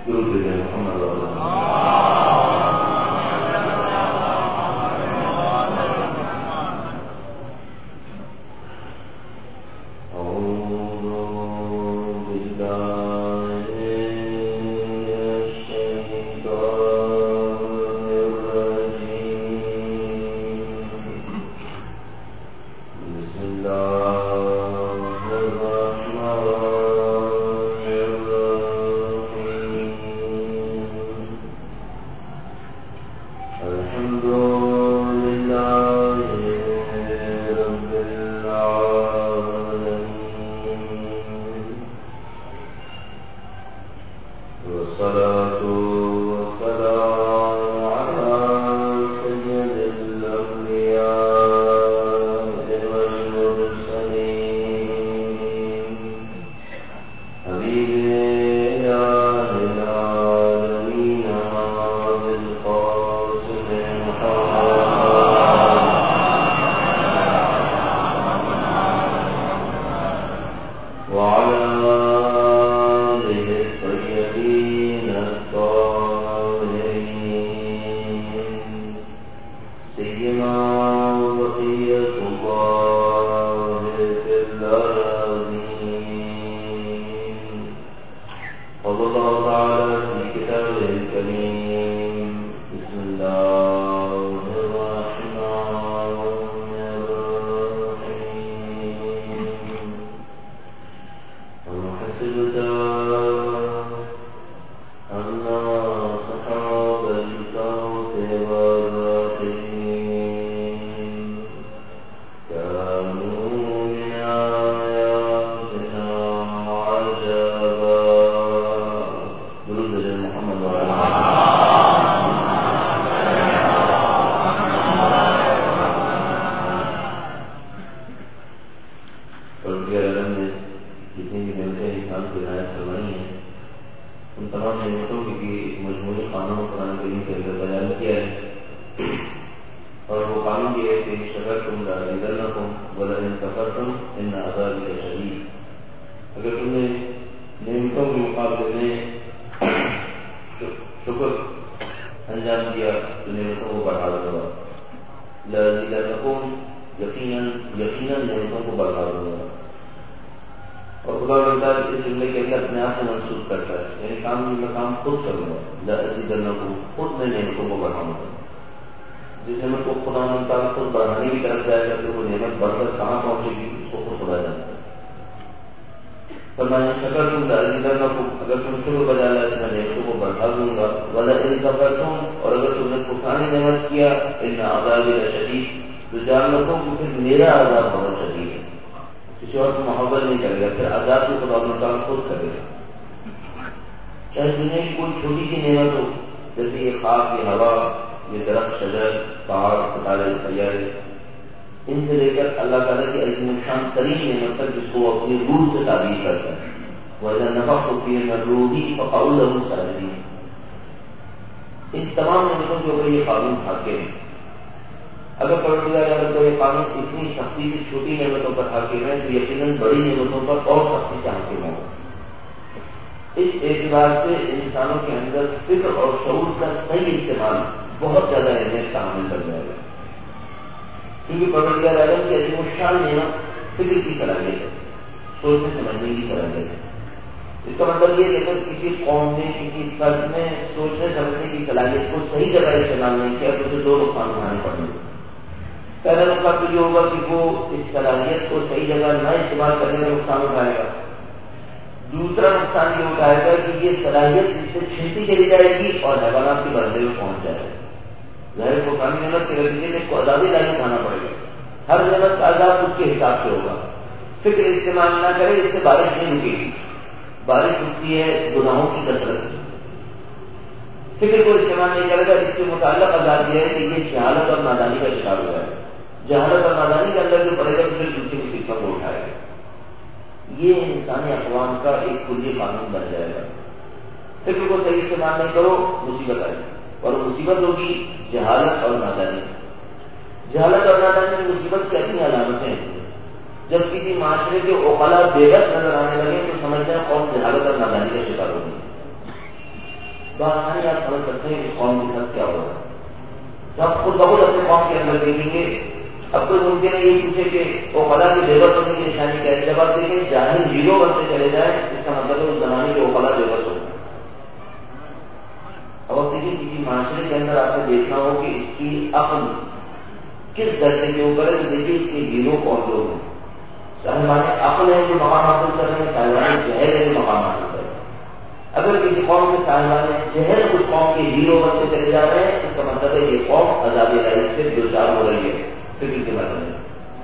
درود محمد جب کسی معاشرے کے عقلاء بے بس نظر آنے لگے تو سمجھتے ہیں قوم جہالت اور نادانی کا شکار ہو گئی. بآسانی آپ سمجھ سکتے ہیں کہ قوم کے ساتھ کیا ہو رہا ہے. تو آپ خود بخود اپنے قوم کے اندر دیکھیں گے. اب کوئی ممکن ہے یہ پوچھے کہ وہ خلا کی لیبر بننے کی نشانی کیا ہے. جب آپ دیکھیں جاہل ہیرو بنتے چلے جائیں اس کا مطلب ہے اس زمانے کے وہ خلا لیبر ہوگا. اب آپ دیکھیں کسی معاشرے کے اندر آپ نے دیکھنا ہو کہ اس کی عقل کس درجے کے اوپر ہے. دیکھیے اس کے ہیرو کون لوگ ہیں. صاحبان عقل ہے جو مقام حاصل کر رہے ہیں, صاحبان جہل ہے جو مقام حاصل کر رہے ہیں. اگر کسی قوم کے صاحبان جہل اس قوم کے ہیرو بنتے چلے جا رہے ہیں اس کا مطلب ہے یہ قوم عذاب الہی سے دوچار ہو رہی ہے. فکر کے بارے میں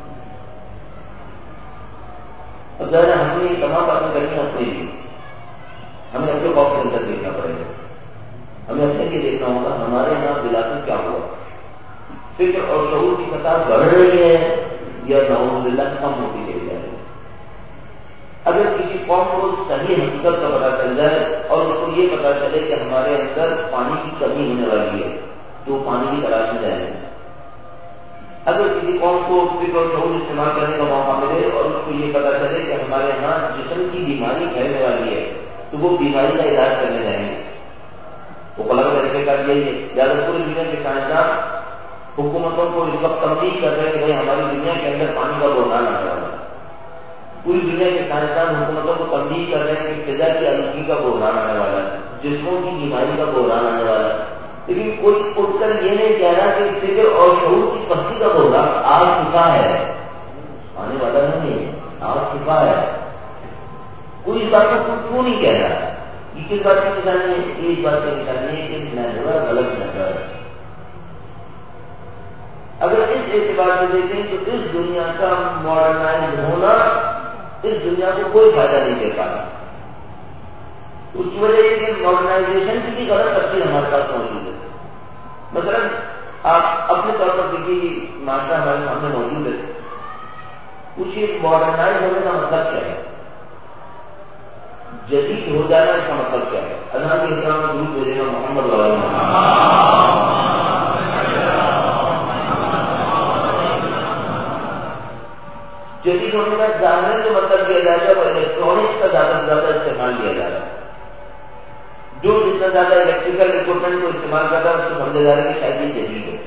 اب ذرا ہم نے یہ تمام باتیں کرنی اپنے لیے. ہمیں اپنے قوم کے اندر دیکھنا پڑے گا. ہمیں اپنے لیے دیکھنا ہوگا ہمارے یہاں وراثت کیا ہوا. فکر اور شعور کی سطح بڑھ رہی ہے یا نعوذ باللہ کم ہوتی چلی جا رہی ہے. اگر کسی قوم کو صحیح حقیقت کا پتہ چل جائے اور اس کو یہ پتہ چلے کہ ہمارے اندر پانی کی کمی ہونے والی ہے تو پانی کی تلاش میں جائیں گے. اگر کسی قوم کو فکر اور شعور استعمال کرنے کا موقع ملے اور اس کو یہ پتہ چلے کہ ہمارے یہاں جسم کی بیماری پھیلنے والی ہے تو وہ بیماری کا علاج کرنے جائیں گے. وہ غلط طریقے کا یہی ہے. زیادہ پوری دنیا کے سائنسدان حکومتوں کو اس وقت تنبیہ کر رہے ہیں کہ بھائی ہماری دنیا کے اندر پانی کا بحران آنے والا ہے. پوری دنیا کے سائنسدان حکومتوں کو تنبیہ کر رہے ہیں کہ فضا کی آلودگی کا بحران آنے والا ہے, جسموں کی بیماری کا بحران آنے والا ہے. لیکن کوئی اٹھ کر یہ نہیں کہہ رہا کہ فکر اور شعور کی پستی کا بحران آ چکا ہے, آنے والا نہیں ہے, آ چکا ہے. کوئی اس بات کو کیوں نہیں کہہ رہا. یہ کس بات کی نشانی ہے؟ ایک بات کی نشانی ہے کہ محور غلط نظر ہے. اگر اس اعتبار سے دیکھیں تو اس دنیا کا ماڈرنائز ہونا اس دنیا کو کوئی فائدہ نہیں دے پا رہا. اس کی وجہ یہ کہ ماڈرنائزیشن کی بھی غلط تفصیل ہمارے پاس موجود ہے. مثلا آپ اپنے طور پر دیکھیے معاشرہ ہمارے سامنے موجود ہے. پوچھیے ماڈرنائز ہونے کا مطلب کیا ہے, جدید ہو جانا اس کا مطلب کیا ہے. اللہ کے احترام میں درود بھیجنا محمد صلی اللہ علیہ وسلم. جدید ہونے کا ظاہر جو مطلب کیا جا رہا ہے وہ الیکٹرانکس کا زیادہ سے زیادہ استعمال کیا جا رہا ہے. جو جتنا زیادہ الیکٹریکل اکوپمنٹ کو استعمال کرتا ہے اس کو سمجھا جا رہا ہے کہ شاید یہ جدید ہے.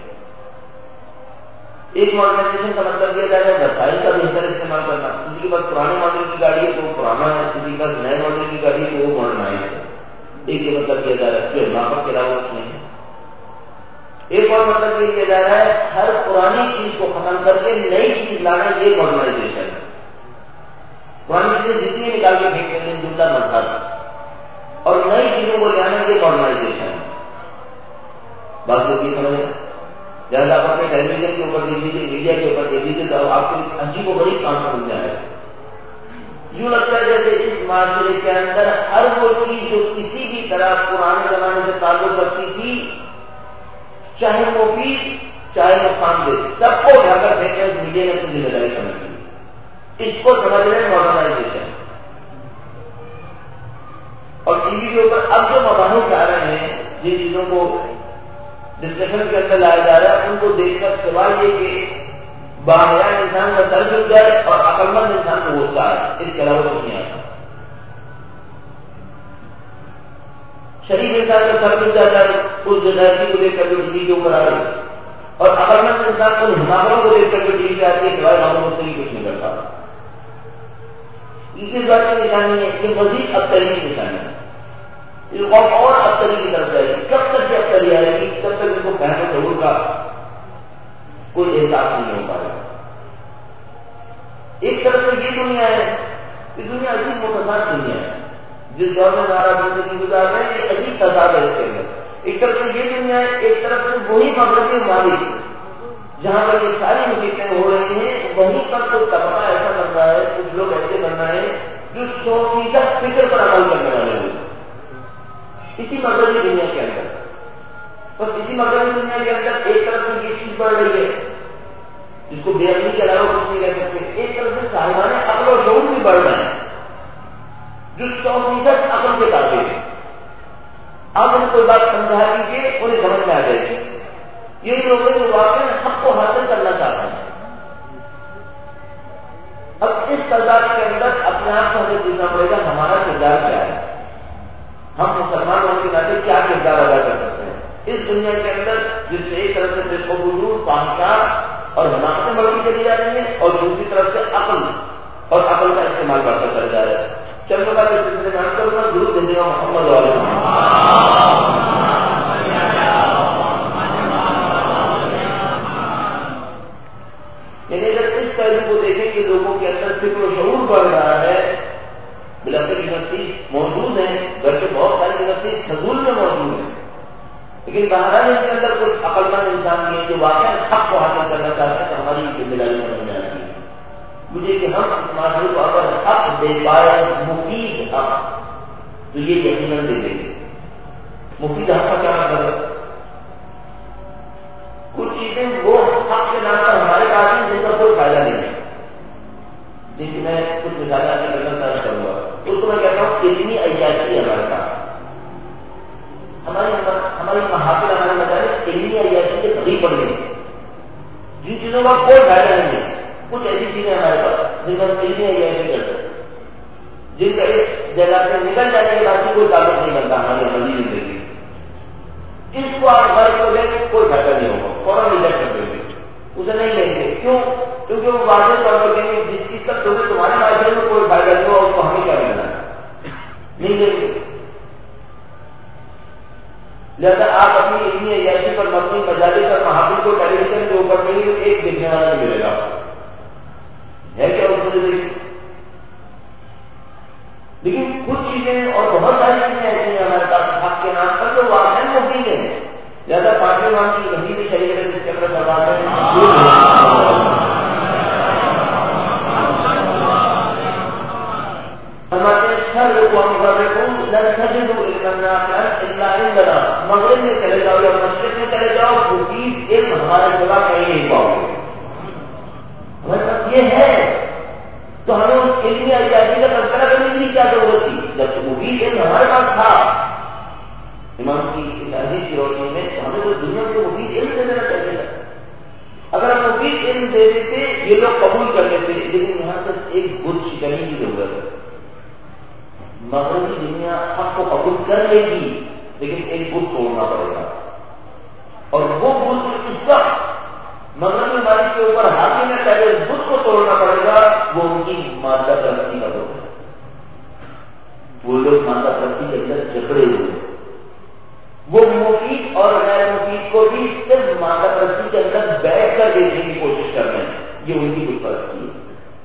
ایک ماڈرنائزیشن کا مطلب کیا جا رہا ہے وسائل کا بہتر استعمال کرنا. کسی کے پاس پرانے ماڈل کی گاڑی ہے تو وہ پرانا ہے, کسی کے پاس نئے ماڈل کی گاڑی ہے تو وہ ماڈرنائز ہے. ایک یہ مطلب کیا جا رہا ہے جو ناپک کے علاوہ کچھ نہیں ہے. ایک اور مطلب یہ کیا جا رہا ہے ہر پرانی چیز کو ختم کر کے نئی چیز لانا, یہ ماڈرنائزیشن ہے. پرانی چیزیں جتنی نکال کے پھینکنے میں جملہ مطلب اور نئی چیزوں کو لانا, یہ ماڈرنائزیشن ہے. بات لوگ یہ سمجھ جب آپ اپنے ٹیلی ویژن کے اوپر دیکھ لیجیے, میڈیا کے اوپر دیکھ لیجیے تو آپ کو عجیب و غریب کام سمجھ میں آئے گا. یوں لگتا ہے جیسے اس معاشرے کے اندر ہر وہ چیز جو کسی بھی طرح پرانے زمانے سے تعلق رکھتی تھی, چاہے مفید چاہے نقصان دہ, سب کو اٹھا کر پھینکے میڈیا نے اپنی ذمہ داری سمجھ لی. اس کو سمجھ رہے ہیں ماڈرنائزیشن. اور ٹی وی کے اوپر اب جو مباحث آ رہے ہیں جن چیزوں کو ڈسکشن کے اندر لایا جا رہا ہے ان کو دیکھ کر سوال یہ کہ باحیان انسان کا سر جھک جائے اور عقل مند انسان کو غصہ آئے, اس کے علاوہ کچھ نہیں آتا. شریف انسان کا سر جھک جاتا ہے اس جزائرتی کو دیکھ کر جو ٹی وی کے اوپر آ رہی ہے, اور عقل مند انسان ان حماقتوں کو دیکھ کر جو ٹی وی پہ آتی ہے سوائے ہم مستقل کچھ نہیں کرتا. اس بات کی نشانی ہے کہ مزید ابتری کی نشانی ہے. قوم اور ابتری کی طرف جائے گی. کب تک یہ ابتری آئے گی جب تک ان کو پہلے ضرور کا کوئی احساس نہیں ہو پائے گا. ایک طرف سے یہ دنیا ہے, یہ دنیا عجیب متضاد دنیا ہے. جس دور میں ہمارا زندگی گزار رہے ہیں یہ عجیب تضاد ہے اس کے اندر. ایک طرف سے یہ دنیا ہے, ایک طرف سے وہی مغربی ممالک جہاں پر یہ ساری مصیبتیں ہو رہی ہیں وہیں پر کوئی طبقہ ایسا بن رہا ہے, کچھ لوگ ایسے بن رہے ہیں جو 100% فکر پر عمل کرنے والے ہوئے اسی مغربی دنیا کے اندر. بس اسی مغربی دنیا کے اندر ایک طرف سے یہ چیز بڑھ رہی ہے جس کو بے عقلی کے علاوہ کچھ نہیں کہہ سکتے, ایک طرف سے صاحبان عقل اور شعور بھی بڑھ رہے ہیں جو 100% عقل کے تابع ہے. آپ انہیں کوئی بات سمجھا دیجیے انہیں سمجھ میں آ جائے گی. یہی لوگ جو واقعی حق کو حاصل کرنا چاہتے ہیں. اب اس کردار کے اندر اپنے آپ کو ہمیں پوچھنا پڑے گا ہمارا کردار کیا ہے. ہم مسلمان ہونے کے ناطے کیا کردار ادا کر سکتے ہیں اس دنیا کے اندر، جس سے ایک طرف سے فسق و فجور، فحشاء اور حماقتیں بڑھتی چلی جا رہی ہیں، اور دوسری طرف سے عقل اور عقل کا استعمال بڑھتا چلا جا رہا ہے. چلو بات اس سلسلے میں کروں گا درود بھیجنے کا محمد والے. یعنی اگر اس پہلو کو دیکھیں کہ لوگوں کے اندر فکر و شعور بڑھ رہا ہے، بلکہ یونیورسٹی موجود ہیں، گھر کے بہت ساری یونیورسٹی حضور میں موجود ہیں، لیکن بہرحال اس کے اندر کچھ عقل مند انسان بھی ہے جو واقعی حق کو حاصل کرنا چاہتے ہیں، تو ہماری ذمہ داری سمجھ میں آتی ہے مجھے کہ ہم اس معاشرے کو اگر حق دے پائے، مفید حق، تو یہ یقیناً دے دیں گے. مفید حق کا کیا مطلب ہے؟ کچھ چیزیں وہ حق کے نام پر ہمارے پاس ہیں جن کا کوئی فائدہ نہیں ہے. جیسے میں کچھ مثالیں آپ کے درج کروں گا، اس کو میں کہتا ہوں کتنی عیاشی ہے ہمارے پاس. ہماری محافل ہمارے مطالعے علمی عیاشی کے قریب پڑ گئی، جن چیزوں کا کوئی فائدہ نہیں ہے. کچھ ایسی چیزیں ہمارے پاس جن کا علمی عیاشی کرتے ہیں، جن کا اس جگہ سے نکل جانے کے بعد کوئی تعلق نہیں بنتا ہماری عملی زندگی. جس کو آپ غرض کو لیں گے کوئی فائدہ نہیں ہوگا، فوراً ریجیکٹ کر دیں گے، اسے نہیں لیں گے. کیوں؟ کیونکہ وہ واضح طور پر کہیں گے جس چیز تک تمہارے معاشرے میں کوئی فائدہ نہیں ہوا اس کو ہمیں کیا ملنا ہے، نہیں لیں گے. لہٰذا آپ اپنی علمی عیاشی پر مبنی مجالس اور محافل کو ٹیلی ویژن کے اوپر نہیں ایک دیکھنے والا نہیں ملے گا. ہے کیا اس وجہ سے؟ لیکن کچھ چیزیں اور بہت ساری چیزیں ایسی ہیں ہمارے پاس حق کے نام پر جو واقعی مفید ہیں. لہٰذا پارلیمان کی وزیر شریعت جس کے اندر سوال ہے مغرب میں چلے جاؤ یا مشرق میں چلے جاؤ، مفید علم ہمارے جگہ کہیں نہیں پاؤ گے. ہمارے پاس یہ ہے تو ہمیں اس علمی عیاشی کا تذکرہ کرنے کی کیا ضرورت تھی جب مفید علم ہمارے پاس تھا. امام کی اس حدیث کی روشنی میں ہمیں تو دنیا کو مفید علم دے دینا چاہیے. اگر ہم مفید علم دے دیتے یہ لوگ قبول کر لیتے، لیکن یہاں سے ایک بت شکنی کی ضرورت ہے. مغربی دنیا حق کو قبول کر لے گی لیکن ایک بت توڑنا پڑے گا، اور وہ بت اس وقت مغربی ممالک کے اوپر حاکم ہے، پہلے اس بت کو توڑنا پڑے گا. وہ ان کی مادہ پرستی کا بت ہے. وہ لوگ مادہ پرستی کے اندر جکڑے ہوئے، وہ مفید اور غیر مفید کو بھی صرف مادہ پرستی کے اندر بیٹھ کر دیکھنے کی کوشش کر رہے ہیں. یہ ان کی بت پرستی ہے.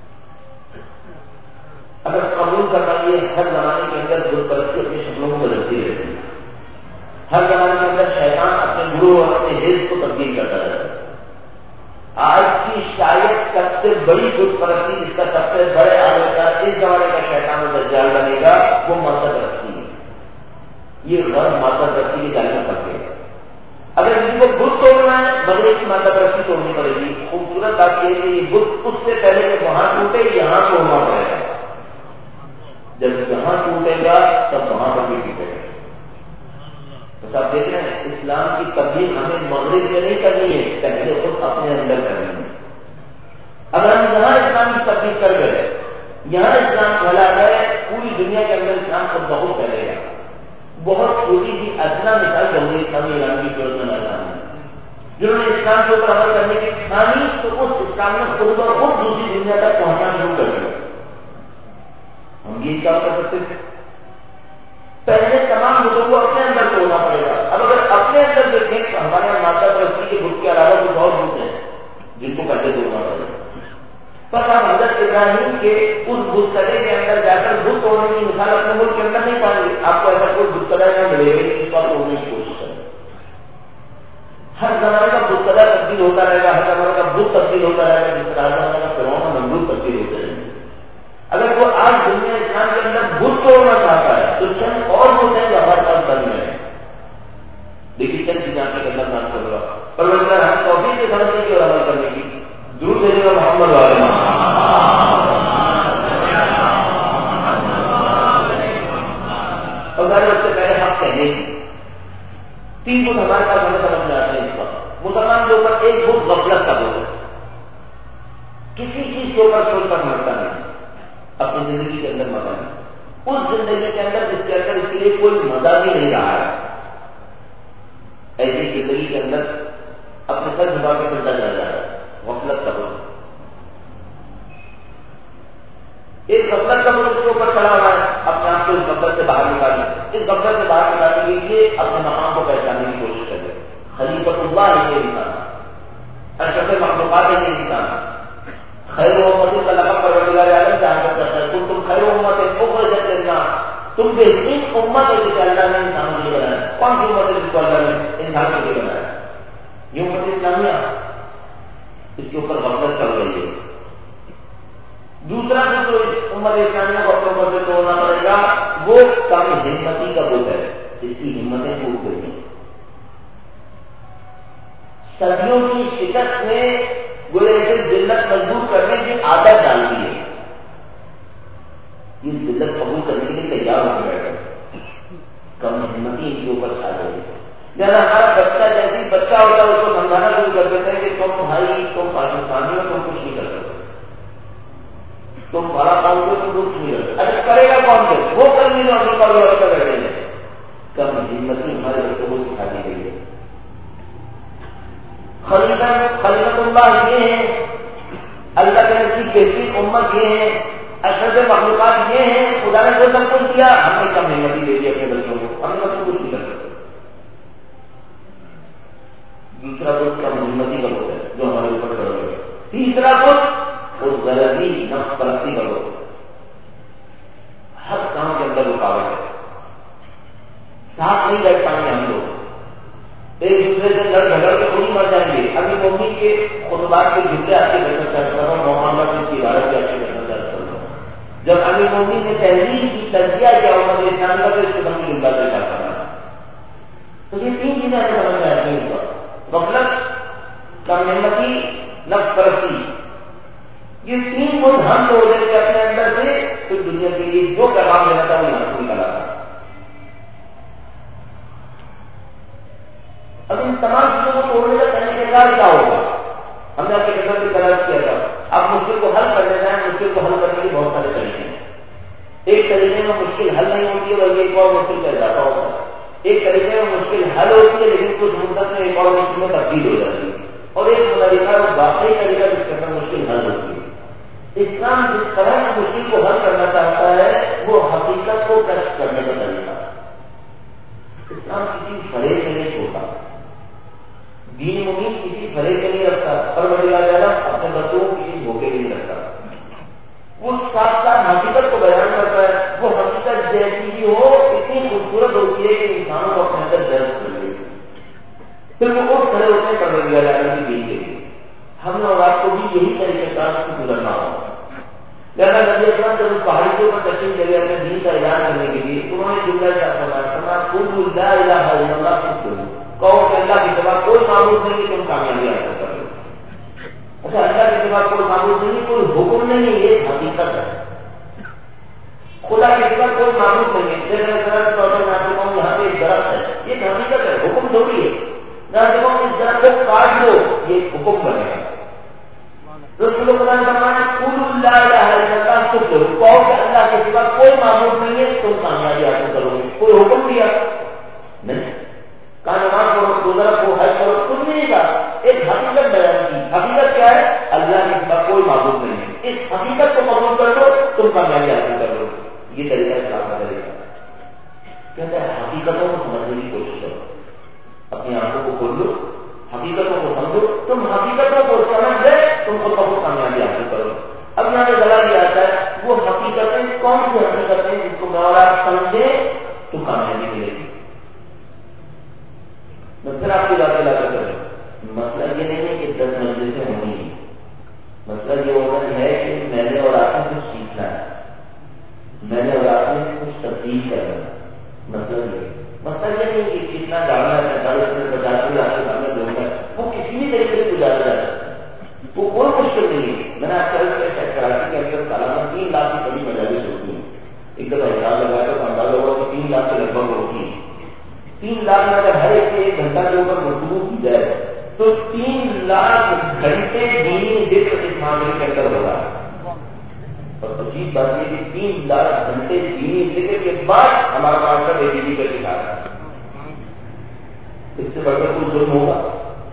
اگر قبول کرنا یہ ہر زمانے کے اندر بت پرستی اپنی شکلوں کو بدلتی رہتی ہے. ہر زمانے کے اندر شیطان اپنے گروہ اور اپنے حزب کو تبدیل کرتا رہتا ہے. آج کی شاید سب سے بڑی بت پرستی جس کا سب سے بڑے آلوچنا اس زمانے کا شیطان و دجال بنے گا وہ مادہ پرستی ہے. یہ غرض مادہ پرستی کی جانب کرتے ہیں. اگر کسی کو بت توڑنا ہے مغرب کی مادہ پرستی توڑنی پڑے گی. خوبصورت بات یہ ہے کہ یہ بت اس سے پہلے کہ وہاں ٹوٹے یہاں توڑنا پڑے گا. جب یہاں ٹوٹے گا تب وہاں پر بھی ٹوٹے گا. بس آپ دیکھ رہے ہیں اسلام کی تبلیغ ہمیں مغرب میں نہیں کرنی ہے، پہلے خود اپنے اندر کرنی ہے. اگر ہم یہاں اسلام کی تبلیغ کر گئے، یہاں اسلام پھیلا گئے، پوری دنیا کے اندر اسلام خود بہت پھیلے گا. بہت چھوٹی سی ادنا مثال جمہوری اسلامی ایران کی صورت میں نظر آئی. جنہوں نے اسلام کے اوپر عمل کرنے کی ٹھانی تو اس اسلام نے خود اور خود دوسری دنیا تک پہنچنا شروع کر دیا. ہم یہ کام کر سکتے تھے. پہلے تمام مدعوں کو اپنے اندر توڑنا پڑے گا. اب اگر اپنے اندر دیکھیں تو ہمارے یہاں مادہ پرستی کے بت کے علاوہ کچھ اور بت ہیں جن کو پہلے توڑنا پڑے گا. بس آپ حضرت ابراہیم کے اس بت کدے کے اندر جا کر بت توڑنے کی مثال اپنے ملک کے اندر نہیں پائیں گے. آپ کو ایسا کوئی بت کدا نہیں ملے گا جس پر توڑنے کی کوشش کریں. ہر زمانے کا بت کدا تبدیل ہوتا رہے گا، ہر زمانے کا بت تبدیل ہوتا رہے گا، جس طرح زمانے کا فرعون اور نمرود تبدیل ہوتے رہیں گے. اگر وہ آج دنیا اسلام کے اندر بت توڑنا چاہتا ہے تو چند اور بت ہیں جو ہمارے پاس بن گئے ہیں. دیکھیے چند چیزیں آپ کے اندر بات کر رہا پر ہم توفیق سے سمجھنے کی اور عمل کرنے کی. درود دینے کا محمد والے اور اس سے پہلے حق کہنے کی 3 بت ہمارے پاس ہمیں سمجھ میں آتے ہیں. اس وقت مسلمان کے اوپر ایک بت غفلت کا بت ہے. کسی چیز کے اوپر سوچ کر مرتا نہیں، اپنی زندگی کے اندر مرتا نہیں. اس زندگی کے اندر جس کے اندر اس کے لیے کوئی مزہ بھی نہیں رہا ہے، ایسی زندگی کے اندر اپنے سر جھکا کے چلتا چلا جا رہا ہے، غفلت کا بوجھ، ایک غفلت کا بوجھ اس کے اوپر چڑھا ہوا ہے، اپنے آپ کو اس غفلت سے باہر نکالیں، اس غفلت سے باہر نکالنے کے لیے اپنے مقام کو پہچاننے کی کوشش کریں۔ خلیفۃ اللہ ہے یہ انسان، اشرف مخلوقات ہے یہ انسان، خیر امت کا لقب پروردگار عالم سے حاصل کرتا ہے، تم خیر امت اخرجت للناس، تم بہترین امت ہے جسے اللہ نے انسانوں کے لیے بنایا۔ کون سی امت ہے جس کو اللہ نے انسانوں کے لیے بنایا؟ یہ امت اسلامیہ، اس کے اوپر غفلت چل رہی ہے۔ دوسرا جو امت اسلامیہ کو اپنے اوپر سے توڑنا پڑے گا وہ کم ہمتی کا بوجھ ہے، اس کی ہمتیں ٹوٹ گئی ہیں۔ صدیوں کی شکست نے گویا اسے ذلت مجبور کرنے کی عادت ڈال دی ہے، یہ ذلت قبول کرنے کے لیے تیار ہو گیا، کم ہمتی ان کے اوپر چھا گئی ہے۔ جب ہمارا بچہ جیسی بچہ ہوتا ہے اس کو سمجھانا شروع کر دیتے ہیں کہ تم بھائی تم پاکستانی ہو، تم کچھ نہیں کر سکتے، تم بڑا کام ہو تم کچھ نہیں کر سکتے، اچھا کرے گا کون سے وہ کر نہیں بیٹھے ہیں۔ کم ہمتی ہمارے بچوں کو سکھا دی گئی ہے۔ خلیفۃ اللہ یہ ہے، اللہ کے نزدیک بہترین امت یہ ہے، اشرف مخلوقات یہ ہیں، خدا نے جو سب کچھ دیا ہم نے کم ہمتی دے دی اپنے بچوں کو، ہم نے بچوں کچھ نہیں کر سکتے۔ دوسرا بت کم ہمتی کا بت ہے جو ہمارے اوپر کھڑا ہے۔ تیسرا بت اس غلطی نفس پرستی کا بت، ہر کام کے اندر رکاوٹ ہے، ساتھ نہیں بیٹھ پائیں گے ہم لوگ، ایک دوسرے سے لڑ جھگڑ کے خود ہی مر جائیں گے۔ ابھی مومن کے خطبات کے جملے آپ کے گھر کر رہا ہوں، محمد کی عبارت بھی آپ کے گھر کر رہا ہوں۔ جب امیر مومن نے تحریر کی تجزیہ کیا امت اسلامیہ کا تو اس قسم کی جملہ پیدا کرنا، تو یہ تین چیزیں ہمیں سمجھ میں آتی ہیں، غفلت، کم ہمتی، نفس پرستی، یہ تین کو ہم توڑ دیتے اپنے اندر سے، تو دنیا کے لیے جو پیغام دینا تھا وہ یہاں سے نکلا تھا۔ اب ان تمام چیزوں کو توڑنے کا طریقہ کار کیا ہوگا؟ ہم نے آپ کے قدر کی تلاش کیا تھا، آپ مشکل کو حل کرنے جائیں، مشکل کو حل کرنے کے بہت سارے طریقے ہیں۔ ایک طریقے میں مشکل حل نہیں ہوتی ہے بلکہ ایک اور مشکل کا اضافہ ہوتا ہے، ایک طریقے میں مشکل حل ہوتی ہے لیکن کچھ مدت میں ایک اور مشکل میں تبدیل ہو جاتی ہے، اور ایک طریقہ وہ واقعی طریقہ جس کے اندر مشکل حل ہوتی ہے۔ اسلام جس طرح سے مشکل کو حل کرنا چاہتا ہے وہ حقیقت کو کشف کرنے کا طریقہ ہے۔ اسلام کسی فریب سے نہیں چھوڑتا، دین مبین کسی فریب کے نہیں رکھتا، پروردگار اپنے بچوں کو کسی دھوکے کے نہیں رکھتا، وہ ساتھ ساتھ حقیقت کو بیان کرتا ہے۔ وہ حقیقت جیسی بھی ہو اتنی خوبصورت ہوتی ہے کہ انسانوں کو اپنے اندر درد کر لیتی ہے، پھر وہ اس کھڑے ہوتے ہیں پروردگار کی دین کے لیے۔ ہم نے اور آپ کو بھی یہی طریقہ کار سے گزرنا ہوگا۔ لہٰذا نبی اکرم جب اس پہاڑی کے اوپر تشریف لے گئے اپنے دین کا اعلان کرنے کے لیے، انہوں نے جملہ کیا فرمایا، قولوا لا الہ الا اللہ تفلحوا، کہو کہ اللہ کے سوا کوئی معبود نہیں کہ تم کامیابی حاصل کر لو۔ اچھا اللہ کے سوا کوئی معبود نہیں، کوئی حکم نہیں، یہ حقیقت ہے۔ خدا کے سوا کوئی معبود نہیں ہے، جیسے یہاں پہ ایک درخت ہے، یہ حقیقت ہے، حکم تھوڑی ہے۔ اس درخت کو کاٹ دو یہ حکم بنے گا۔ رسول اللہ نے فرمایا قولوا لا الہ الا اللہ تفلحوا، کہو کہ اللہ کے سوا کوئی معبود نہیں ہے تم کامیابی حاصل کرو گے۔ کوئی حکم دیا نہیں، کہا نماز پڑھو، روزہ رکھو، حج کرو، کچھ نہیں کہا، ایک حقیقت بیان کی۔ حقیقت کیا ہے؟ اللہ کے سوا کوئی معبود نہیں ہے، اس حقیقت کو قبول کر لو تم کامیابی حاصل کر لو۔ یہ طریقہ اسلام کا طریقہ کہتا ہے حقیقتوں کو سمجھنے کی کوشش کرو، اپنی آنکھوں کو کھول لو، حقیقتوں کو سمجھو، تم حقیقتوں کو سمجھ گئے تم کو بہت کامیابی حاصل کرو۔ اب یہاں پہ غلط یہ آتا ہے وہ حقیقتیں کون سی حقیقتیں جس کو میں اور آپ سمجھیں تو کامیابی ملے گی۔ میں پھر آپ کی بات لا کر کروں، مسئلہ یہ نہیں ہے کہ 10 مجلسیں ہونی ہے، مسئلہ یہ ہونا ہے کہ میں نے اور آپ نے کچھ سیکھنا ہے، میں نے اور آپ نے کچھ تبدیل کرنا ہے۔ مسئلہ یہ نہیں کہ کتنا جانا ہے 45 منٹ 50 منٹ آپ کے سامنے دوں گا، وہ کسی بھی طریقے سے گزارا جا سکتا ہے، وہ کوئی مشکل نہیں ہے۔ میں نے آپ کراچی کے اندر سالانہ 3 لاکھ کی بڑی مجالس ہوتی ہیں، ایک دفعہ حساب لگا کر اندازہ ہوگا کہ 3 لاکھ کے لگ بھگ ہوتی ہے۔ 3 لاکھ میں اگر ہر ایک 1 گھنٹہ کے اوپر گفتگو کی جائے تو 3 لاکھ گھنٹے دینی ذکر اس معاملے کے اندر ہوگا، اور عجیب بات یہ کہ 3 لاکھ گھنٹے دینی ذکر کے بعد ہمارا معاشرہ بے دینی کا شکار ہے. اس سے بڑھ کر کوئی ظلم ہوگا؟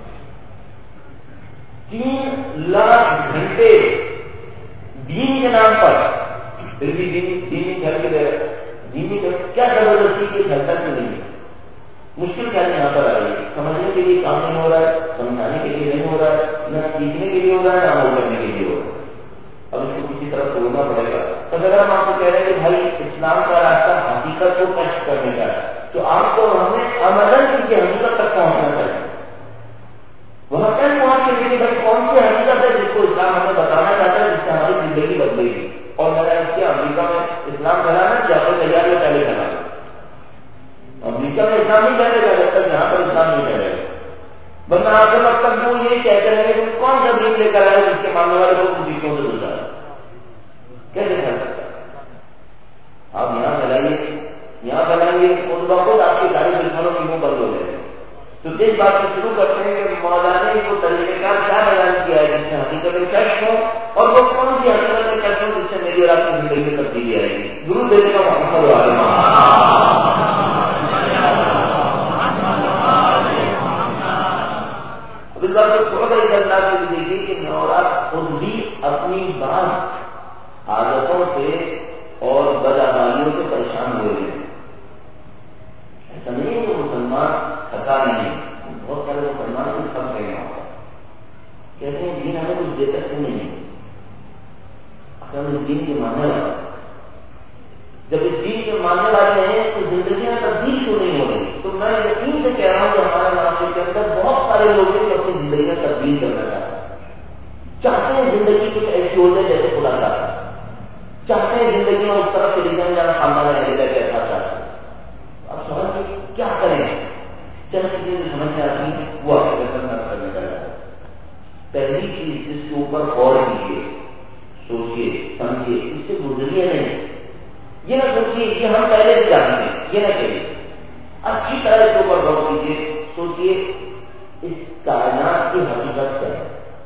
3 لاکھ گھنٹے دین کے نام پر پھر بھی دینی گھر کے دینی گھر کیا زبردستی کے گھر تک نہیں ہے. مشکل کیا یہاں پر آ رہی ہے؟ سمجھنے کے لیے کام نہیں ہو رہا ہے، سمجھانے کے لیے نہیں ہو رہا ہے، نہ سیکھنے کے لیے ہو رہا ہے، نہ عمل کرنے کے لیے ہو رہا ہے. اب اس کو کسی طرح توڑنا پڑے گا. تو اگر ہم آپ کو کہہ رہے ہیں کہ بھائی اسلام کا راستہ حقیقت کو کشف کرنے کا ہے، تو آپ کو ہمیں عملاً کی حقیقت تک پہنچنا چاہیے. وہاں تک پہنچ کے لیے بھائی کون سی حقیقت ہے جس کو اسلام ہمیں بتانا چاہتا ہے، جس سے ہماری زندگی بدلے گی. اور میں نے اس کے امریکہ میں اسلام پھیلانا یا پھر تیاری میں پہلے پھیلانا. امریکہ میں اسلام نہیں پھیلے گا جب تک یہاں پر اسلام نہیں پھیلے گا. ورنہ آخر وقت تک وہ یہ کہتے ہیں کہ کون سا دین لے کر آئے جس کے ماننے والے لوگ خوشیوں سے گزرا ہے. کیسے پھیل سکتا ہے؟ آپ یہاں پھیلائیں گے خود بخود آپ کی ساری دشمنوں کی منہ بند ہو جائے گی. تو اس بات سے شروع کرتے ہیں کہ مولانا نے وہ طریقہ کار کیا بیان کیا ہے جس سے حقیقت کشف ہو، اور وہ کون سی حقیقت کشف ہو جس سے میری اور آپ کی زندگی میں تبدیلی آئے گی. ضرور دینے کا محمد اب اس بات کو تھوڑا سا اللہ سے دیکھیے کہ نورات خود بھی اپنی بات عادتوں سے اور بدعمالیوں سے پریشان ہوئے ہیں. ایسا نہیں ہے کہ مسلمان تھکا نہیں. بہت سارے مسلمان بھی تھک گئے ہیں، کہتے ہیں دین ہمیں کچھ دے سکتے نہیں ہے. اگر اس دین کے ماننے والے جب اس دین کے ماننے والے ہیں تو زندگیاں تبدیل کیوں نہیں ہو رہی؟ تو میں یقین سے کہہ رہا ہوں کہ ہمارے معاشرے کے اندر بہت سارے لوگ ہیں جو اپنی زندگیاں تبدیل کرنا چاہتے ہیں زندگی کچھ ایسی ہو جائے جیسے خدا چاہتا ہے. چاہتے ہیں زندگی میں اس طرف چلی جائیں جہاں سامنا رہے گا کہ ایسا چاہتا ہے. اب سوال کہ کیا کریں؟ چند چیزیں سمجھ میں آتی ہیں وہ آپ کے کرنے کا ہے. پہلی چیز جس کے اوپر غور کیجیے، سوچیے، سمجھیے، اس سے گزریے نہیں. یہ نہ سوچیے کہ ہم پہلے سے جانتے ہیں، یہ نہ کہیے. اچھی طرح اس کے اوپر غور کیجیے، سوچیے اس کائنات کی حقیقت کیا ہے.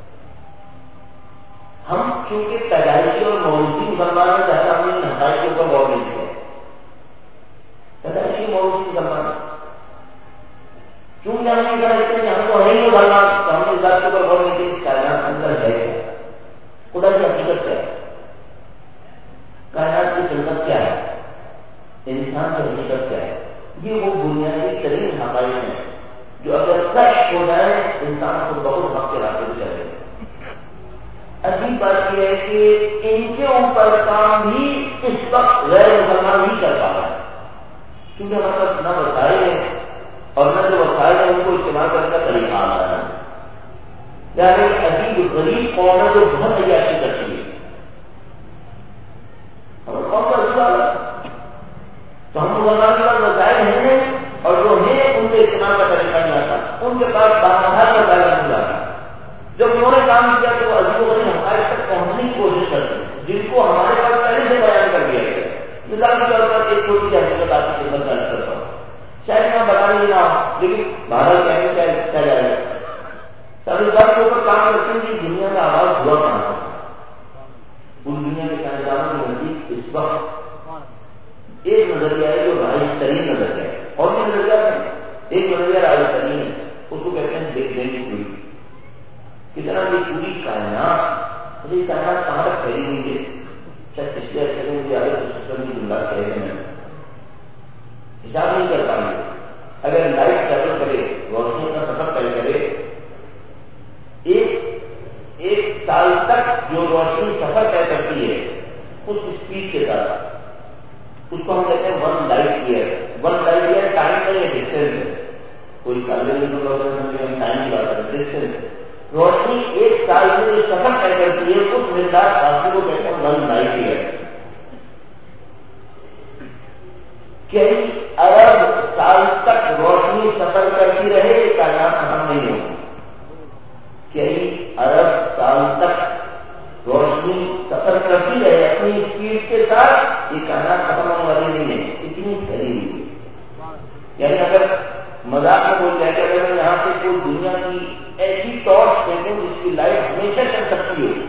ہم چونکہ پیدائشی اور موروثی مسلمان ہیں، جیسا ہم نے حقائق کے اوپر غور نہیں کیا. پیدائشی موروثی مسلمان کیونکہ ہم نے کہا کہ ہم کو ہے ہی مسلمان، تو ہم نے اس بات کے اوپر غور نہیں کیا اس کائنات کے اندر ہے کیا، خدا کی حقیقت کیا ہے، کائنات کی خلقت کیا ہے، انسان کی حقیقت کیا ہے. یہ وہ بنیادی ترین حقائق ہیں جو اگر کشف ہو جائے انسان کو بہت حق کے راستے پہ چلے. عجیب بات یہ ہے کہ ان کے اوپر کام بھی اس وقت غیر مسلمان نہیں کر پا رہا ہے، کیونکہ ہمارے پاس نہ وسائل ہیں اور نہ جو وسائل ہیں ان کو استعمال کرنے کا طریقہ آ رہا ہے. یعنی عجیب غریب قوم ہے جو بہت عیاشی کرتی ہے. اور قوم کا سوال ہے تو ہم مسلمان کے پاس وسائل ہیں اور جو ہیں ان کے استعمال کا طریقہ نہیں آتا. ان کے پاس بامحال وسائل نہیں آتا. جب انہوں نے کام کیا تو وہ عجیب و غریب حقائق تک پہنچنے کی کوشش کرتے ہیں جن کو ہمارے پاس پہلے سے بیان کر دیا گیا. مثال کے طور پر ایک چھوٹی سی حقیقت آپ کی خدمت درج کرتا ہوں، شاید میں بتا نہیں رہا ہوں لیکن بھارت کہنے کیا جائے گا. سب اس بات کے اوپر کام کرتے ہیں کہ دنیا کا آغاز ہوا کہاں سے. پوری دنیا کے سائنسدانوں کے نزدیک اس وقت ایک نظریہ ہے جو رائج ترین نظریہ ہے، اور بھی نظریہ ہے. ایک نظریہ رائج ترین ہے، اس کو کہتے ہیں بگ بینگ تھیوری. کتنا یہ پوری کائنات مجھے کائنات کہاں تک پھیلی ہوئی ہے. شاید پچھلے عرصے میں مجھے آگے سسٹم کی جملہ کہہ رہے ہیں حساب نہیں کر پائیں گے. اگر لائٹ ٹریول کرے، روشنی کا سفر طے کرے، ایک سال تک جو روشنی سفر طے کرتی ہے اس اسپیڈ کے ساتھ اس کو ہم کہتے ہیں 1 light year. 1 light year time کا یہ ڈسٹینس ہے. کوئی ٹائم کی بات کرتے ڈسٹینس. روشنی ایک سال میں جو سفر طے کرتی ہے اس مقدار فاصلے کو کہتے ہیں 1 لائٹ ایئر. کئی ارب سال تک روشنی سفر کرتی رہے یہ کائنات ختم نہیں ہوگی. کئی ارب سال تک روشنی سفر کرتی رہے اپنی اسپیڈ کے ساتھ یہ کائنات ختم ہونے والی نہیں ہے. اتنی پھیلی ہوئی ہے. یعنی اگر مذاق میں کوئی کہتے اگر میں یہاں سے کوئی دنیا کی ایسی ٹارچ پھینکوں جس کی لائٹ ہمیشہ چل سکتی ہے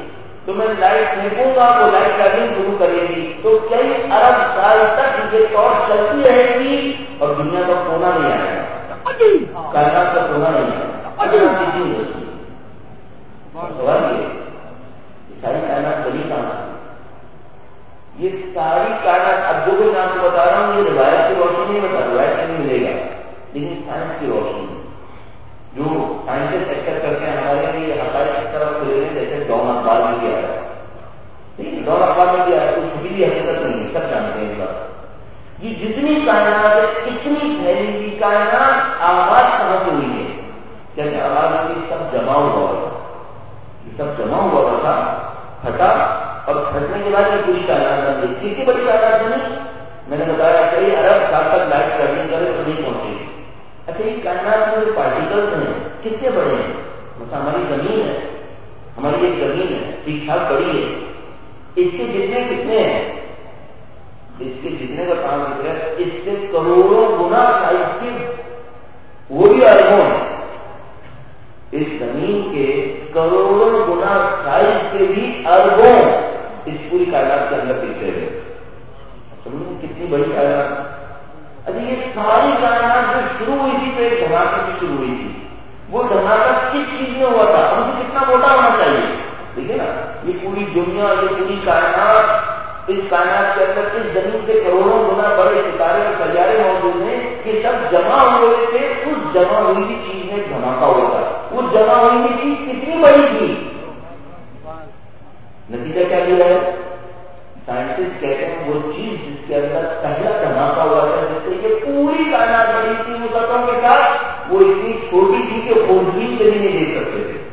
تو میں لائٹ پھینکوں گا وہ لائٹ ٹریولنگ شروع کرے گی تو کئی ارب سال تک یہ ٹارچ چلتی رہے گی اور دنیا کا کونا نہیں آئے گا، کائنات کا کونا نہیں آئے گا۔ سوال یہ ساری کائنات بنی کہاں؟ یہ ساری کائنات اب جو میں آپ کو بتا رہا ہوں یہ روایت کی روشنی نہیں بتا، روایت نہیں ملے گا، لیکن سائنس کی روشنی جو سائنسسٹ ایکسپٹ کرتے ہیں ہمارے لیے حقائق اس طرح کھلے ہیں جیسے ڈون اخبار میں بھی آیا ہے، ٹھیک ہے، ڈون اخبار میں بھی آیا ہے، اس کی بھی حقیقت نہیں ہے، سب جانتے ہیں اس بات۔ یہ جتنی کائنات ہے اتنی پھیلی ہوئی کائنات آواز کہاں سے ہوئی ہے؟ جیسے آواز ہوئی سب جمع ہوا تھا، یہ سب جمع ہوا تھا، پھٹا اور پھٹنے کے بعد یہ پوری کائنات بن گئی۔ کتنی بڑی کائنات بنی؟ میں نے بتایا کئی ارب سال تک لائٹ ٹریولنگ کرے تو نہیں پہنچے گی۔ اچھا یہ کائنات میں جو پارٹیکلس ہیں کتنے بڑے ہیں؟ مثلا ہماری زمین ہے، ہماری ایک زمین ہے ٹھیک ٹھاک بڑی ہے، اس کے جتنے کتنے ہیں، اس کے جتنے کا کام کر رہا ہے اس سے کروڑوں گنا سائز کی وہ بھی اربوں ہیں، اس زمین کے کروڑوں گنا سائز کے بھی اربوں اس پوری کائنات کے اندر پکڑے ہوئے۔ سمجھیں کتنی بڑی کائنات۔ اچھا یہ ساری کائنات جو شروع ہوئی تھی تو ایک دھماکے سے شروع ہوئی تھی، وہ دھماکہ کس چیز میں ہوا تھا؟ ہم کو کتنا موٹا ہونا چاہیے؟ دیکھیں نا یہ پوری دنیا، یہ پوری کائنات، اس کائنات کے اندر اس زمین سے کروڑوں گنا بڑے ستارے اور سیارے موجود ہیں، یہ سب جمع ہوئے تھے، اس جمع ہوئی تھی چیز میں دھماکہ ہوا تھا۔ وہ جمع ہوئی تھی چیز کتنی بڑی تھی؟ نتیجہ کیا دیا ہے؟ سائنٹسٹ کہتے ہیں وہ چیز جس کے اندر پہلا دھماکہ ہوا تھا جس سے یہ پوری کائنات بنی تھی مسطوں کے ساتھ، وہ اتنی چھوٹی تھی کہ خوردبین سے بھی نہیں دیکھ سکتے تھے۔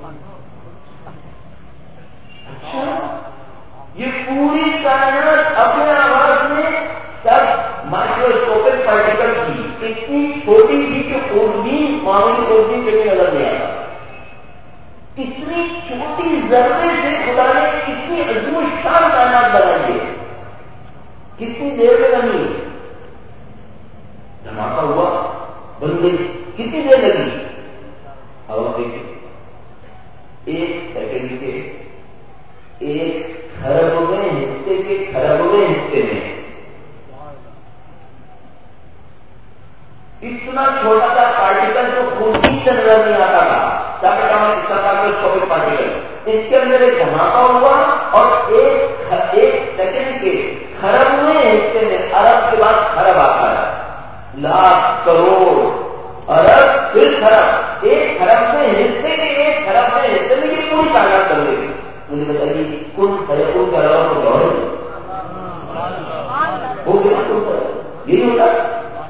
اچھا یہ پوری کائنات اپنے آواز میں سب مائکروسکوپک پارٹیکل کی اتنی چھوٹی تھی کہ خوردبین معمولی خوردبین سے بھی نظر نہیں آتا۔ اتنی چھوٹی ذرے سے خدا نے اتنی عظیم الشان کائنات بنائی ہے، کتنی دیر میں بنی؟ دھماکہ ہوا بن گئی، کتنی دیر لگی؟ ہوا دیکھیں ایک سیکنڈ کے ایک کھربویں حصے کے کھربویں حصے میں اتنا چھوٹا سا پارٹیکل جو خوردبین سے نظر نہیں آتا تھا، پارٹیکل اس کے اندر ایک دھماکہ ہوا اور ایک سیکنڈ کے کھربویں حصے میں، ارب کے بعد کھرب آتا ہے، لاکھ کروڑ ارب پھر کھرب، ایک کھرب میں حصے کے ایک کھرب میں حصے میں یہ پوری کائنات کر گئی۔ مجھے بتائیے کل فیصلوں کا علاوہ تو گوڑ ہو گیا، یہی ہوتا ہے۔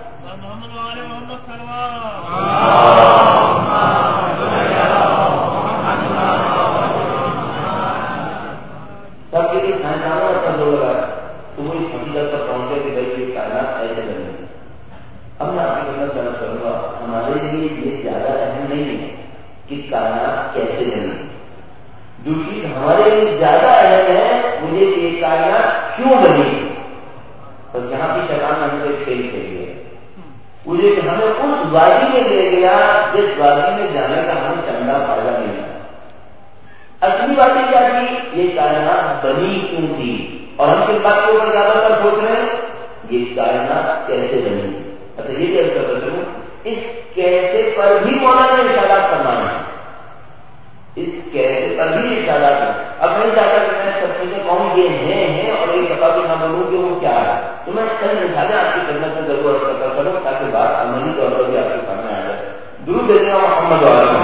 سب کے لیے سائنسدانوں کا جو لگا تو وہ اس حقیقت پر پہنچے کہ بھائی یہ کائنات ایسے بنے۔ اب میں آپ کی خدمت کرنا چاہوں گا ہمارے لیے یہ زیادہ اہم نہیں ہے کہ کائنات کیسے بنی، دوسری ہمارے لیے زیادہ اہم ہے مجھے یہ کائنات کیوں بنی۔ اور جہاں بھی شیطان ہم سے کھیل کھیل گئے مجھے کہ ہمیں اس وادی میں لے گیا جس وادی میں جانے کا ہمیں چندہ فائدہ نہیں ہے۔ اصلی باتیں کیا تھی؟ یہ کائنات بنی کیوں تھی؟ اور ہم کس بات کے اوپر زیادہ تر سوچ رہے ہیں؟ یہ کائنات کیسے بنی؟ اچھا یہ کیا کرتا ہوں، اس کیسے پر بھی مولانا نے ارشادات فرمانا ہے، اس کیسے پر بھی ارشادات ہے۔ اب نہیں چاہتا کہ میں سب چیزیں کہوں یہ ہیں اور ایک دفعہ بھی نہ بولوں کہ وہ کیا ہے، تو میں چند مثالیں آپ کی خدمت میں ضرور ارشاد کروں تاکہ بات عملی طور پر بھی آپ کے سامنے آ جائے۔ درود دیتے ہیں محمد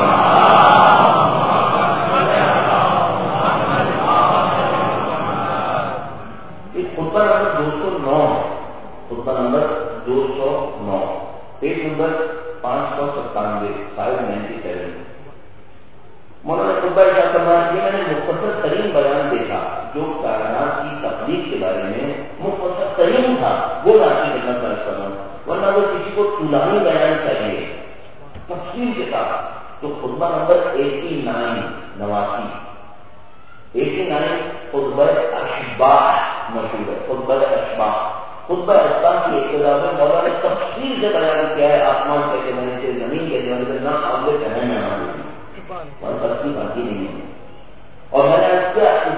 خطبہ نمبر 209، خطبہ نمبر 209، پیج نمبر 597، 597۔ مولانا خطبہ ارشاد فرمایا کہ میں نے مختصر ترین بیان دیکھا جو کائنات کی تخلیق کے بارے میں مختصر ترین تھا، وہ میں آپ کی خدمت میں عرض کر رہا ہوں، ورنہ وہ کسی کو طولانی بیان چاہیے تفصیل کے ساتھ۔ تو خطبہ نمبر 89 خطبہ اشباح مشہور ہے، خطبہ اشباح۔ خطبہ اشباح کی ابتدا میں مولا نے تفصیل سے بیان کیا ہے آسمان کیسے بنے تھے، زمین کیسے بنے تھے، نہ قابل کہنے میں آنے اور تفصیل باقی نہیں ہے۔ اور میں نے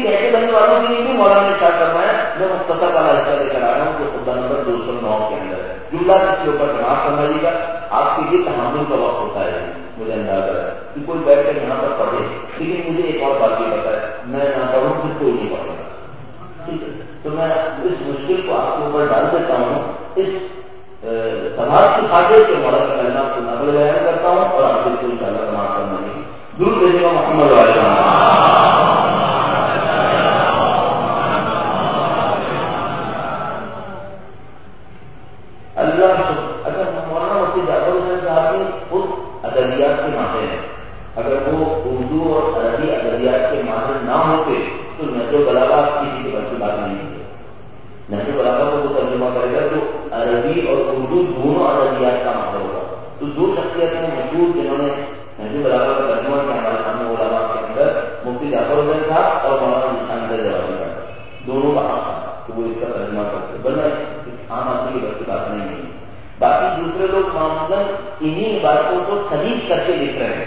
کہتے بننے والوں کے لیے بھی مولانا نے کیا کروایا. میں مختصر والا حصہ لے کر آ رہا ہوں جو خطبہ نمبر 209 کے اندر ہے. جملہ اس کے اوپر سماعت فرمائیے گا. آپ کے لیے تحمل کا وقت ہوتا ہے, مجھے اندازہ ہے کہ کوئی بیٹھ کر یہاں پر پڑھے, لیکن مجھے ایک اور بات یہ پتا ہے, میں نہ پڑھوں پھر کوئی نہیں پڑھے گا. ٹھیک ہے, تو میں اس مشکل کو آپ کے اوپر ڈال دیتا ہوں. اس سماج کی خاطر کے مولانا کا کلمہ کو نقل بیان کرتا ہوں اور آپ کو ان شاء اللہ سماعت فرمائیے. درود بھیجے گا محمد علیہ اللہ. اگر مولانا مفتی جعفر حسین صاحب نے خود ادبیات کے ماہر ہیں, اگر وہ اردو اور عربی ادبیات کے ماہر نہ ہوتے تو نہج البلاغہ کسی کے بل کی بات نہیں ہے. نہج البلاغہ کو وہ ترجمہ کرے گا جو عربی اور اردو دونوں ادبیات کا ماہر ہوگا. تو دو شخصیتیں مشہور جنہوں نے نہج البلاغہ کا ترجمہ کیا ہمارے سامنے علماء کے اندر, مفتی جعفر حسین صاحب اور مولانا نشان جوابی صاحب, دونوں کا حق تھا کہ وہ اس کا ترجمہ کرتے, ورنہ عام آدمی کی بل کی بات نہیں ہے. باقی دوسرے لوگ معمولاً انہیں باتوں کو خلیج کر کے لکھ رہے ہیں,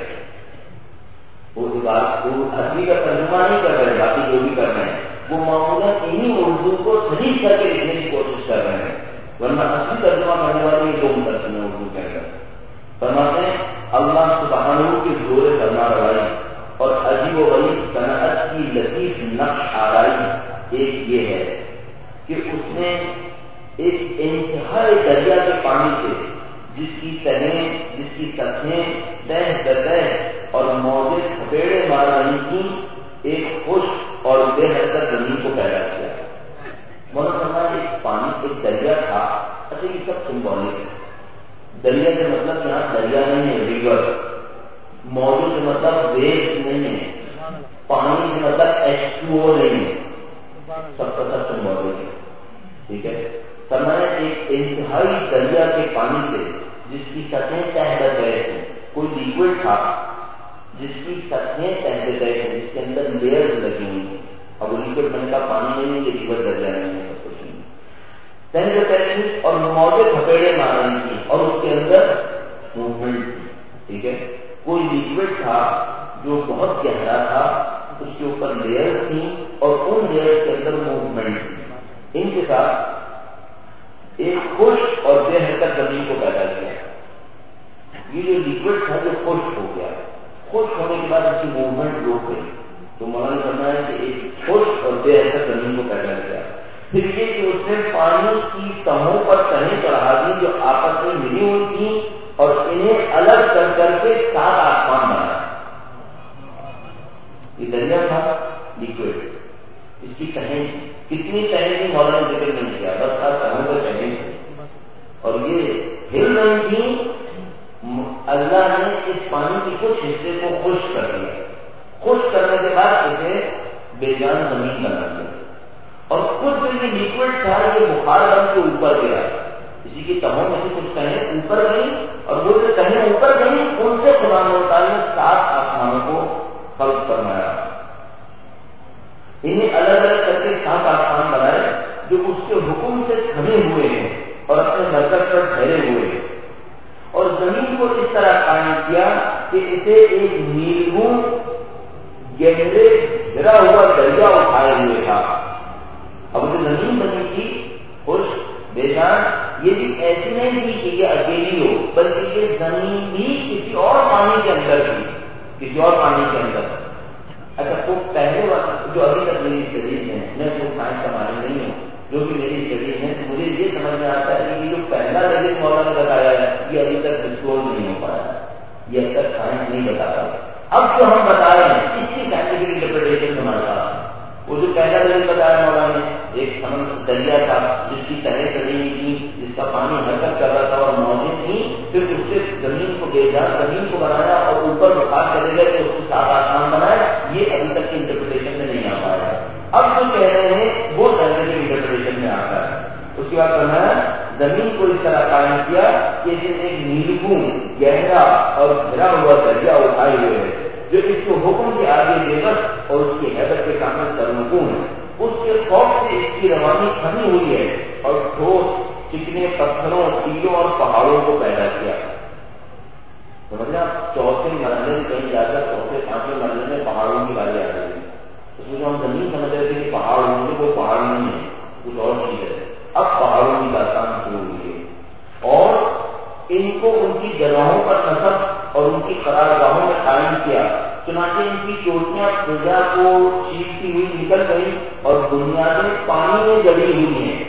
وہ بات کو عربی کا ترجمہ نہیں کر رہے, باقی جو بھی کر رہے ہیں وہ معمولاً انہیں اردو کو خلیج کر کے لکھنے کی کوشش کر رہے ہیں, ورنہ اصلی ترجمہ کرنے والے یہ دو ترجمے اردو کے اندر. فرماتے ہیں اللہ سبحانہ کے زور فرما روائی اور عجیب و غریب صنعت کی لطیف نقش آرائی ایک یہ ہے کہ اس نے ایک انتہائی دریا کے پانی سے جس کی تہیں, جس کی سطحیں تہ بتہ اور موجود تھپیڑے مار رہی تھیں, ایک خشک اور بے حرکت زمین کو پیدا کیا. مولانا ایک پانی, ایک دریا تھا. اچھا یہ سب سمبولک ہے. دریا کا مطلب یہاں دریا نہیں ہے, ریور. موجود کا مطلب ویو نہیں ہے. پانی کا مطلب H2O نہیں ہے. سب کا سب سمبولک ہے. ٹھیک ہے. فرمایا ایک انتہائی دریا کے پانی سے جس کی سطحیں تہ گئے تھے, کوئی لیکوڈ تھا جس کی سطحیں تہ گئے تھے, جس کے اندر لیئر لگی ہوئی ہیں. اب وہ لیکوڈ بنے کا پانی نہیں ہے, یہ لیور دریا نہیں ہے, سب کچھ نہیں. تہ گئے اور موجود تھپیڑے مار رہی تھی اور اس کے اندر موومنٹ تھی. ٹھیک ہے. کوئی لیکوڈ تھا جو بہت گہرا تھا, اس کے اوپر لیئر تھی اور ان لیئر کے اندر موومنٹ تھی. ان کے ساتھ ایک خشک اور بے حرکت زمین کو پیدا کیا. یہ جو لیکوڈ تھا جو خشک ہو گیا, خشک ہونے کے بعد اس کی موومنٹ روک گئی. تو مولانا کرنا ہے کہ ایک خشک اور بے حرکت زمین کو پیدا کیا. پھر یہ کہ اس نے پانی کی تہوں پر تہیں چڑھا دی جو آپس میں ملی ہوئی تھی اور انہیں الگ کر کر کے 7 آسمان بنایا. یہ دریا تھا لیکوڈ, اس کی تہیں کتنی تہیں تھی مولانا نے ذکر نہیں کیا, بس 7 تہوں پر تہیں تھی اور یہ ہل رہی تھی. اللہ نے اس پانی کے کچھ حصے کو خشک کر دیا. خشک کرنے کے بعد اسے بے جان زمین بنا دیا اور کچھ جو یہ لیکوڈ تھا یہ بخار بن کے اوپر گیا. اسی کی تہوں میں سے کچھ تہیں اوپر گئی اور وہ جو تہیں اوپر گئی ان سے خدا تعالیٰ نے 7 آسمانوں کو خلق فرمایا. انہیں الگ الگ کر کے 7 آسمان بنائے جو اس کے حکم سے تھمے ہوئے ہیں اور اپنے مرکز پر ٹھہرے ہوئے ہیں. اور زمین کو اس طرح قائم کیا کہ اسے ایک نیلگون گہرے گرا ہوا دریا اٹھائے ہوئے تھا. اب جو زمین بنی تھی خوش بے جان, یہ بھی ایسی نہیں تھی کہ یہ اکیلی ہو, بلکہ یہ زمین بھی کسی اور پانی کے اندر تھی, کسی اور پانی کے اندر. اچھا وہ پہلے وقت جو ابھی تک میری اسٹڈیز ہیں, میں کوئی سائنس کا ماہر نہیں ہوں, جو بھی میری اسٹڈیز ہیں مجھے یہ سمجھ میں آتا ہے کہ جو پہلا لگے مولانا نے بتایا ہے یہ ابھی تک ڈسکلوز نہیں ہو پایا, یہ اب تک سائنس نہیں بتاتا. اب جو ہم بتا رہے ہیں اس کی سائنٹیفک انٹرپریٹیشن ہمارے پاس. وہ جو پہلا لگے بتایا مولانا نے, ایک سمندر دریا تھا جس کی تہیں چڑھی ہوئی تھی, جس کا پانی حرکت کر رہا تھا اور موجود تھی. پھر اس سے زمین کو بے جان زمین کو بنایا اور اوپر بخار چلے گئے تو اس کو 7 آسمان بنایا. یہ ابھی تک کی انٹرپریٹیشن میں نہیں آ پایا. اب جو کہہ رہے ہیں وہ سائنٹیفک انٹرپریٹیشن میں آتا ہے. اس کے بعد کرنا ہے زمین کو اس طرح قائم کیا کہ ایک نیلگون گہرا اور گھرا ہوا دریا اٹھائے ہوئے ہے جو اس کو حکم کے آگے بے بس اور اس کی حیبت کے سامنے سرنگون ہے. اس کے خوف سے اس کی روانی تھمی ہوئی ہے اور ٹھوس چکنے پتھروں, ٹیلوں اور پہاڑوں کو پیدا کیا. سمجھنا, 4تھے مرحلے میں کہیں جا کر 4تھے 5ویں مرحلے میں پہاڑوں کی باتیں آ رہی ہے. تو اس میں جو ہم زمین سمجھ رہے تھے کہ پہاڑ ہوں گے، وہ پہاڑ نہیں ہے، کچھ اور چیز ہے. اب پہاڑوں کی داستان شروع ہوئی ہے اور ان کو ان کی جگہوں پر نصب اور ان کی قرارگاہوں میں قائم کیا. چنانچہ ان کی چوٹیاں فضا کو چیرتی ہوئی نکل گئی اور بنیادیں پانی میں جڑی ہوئی ہیں.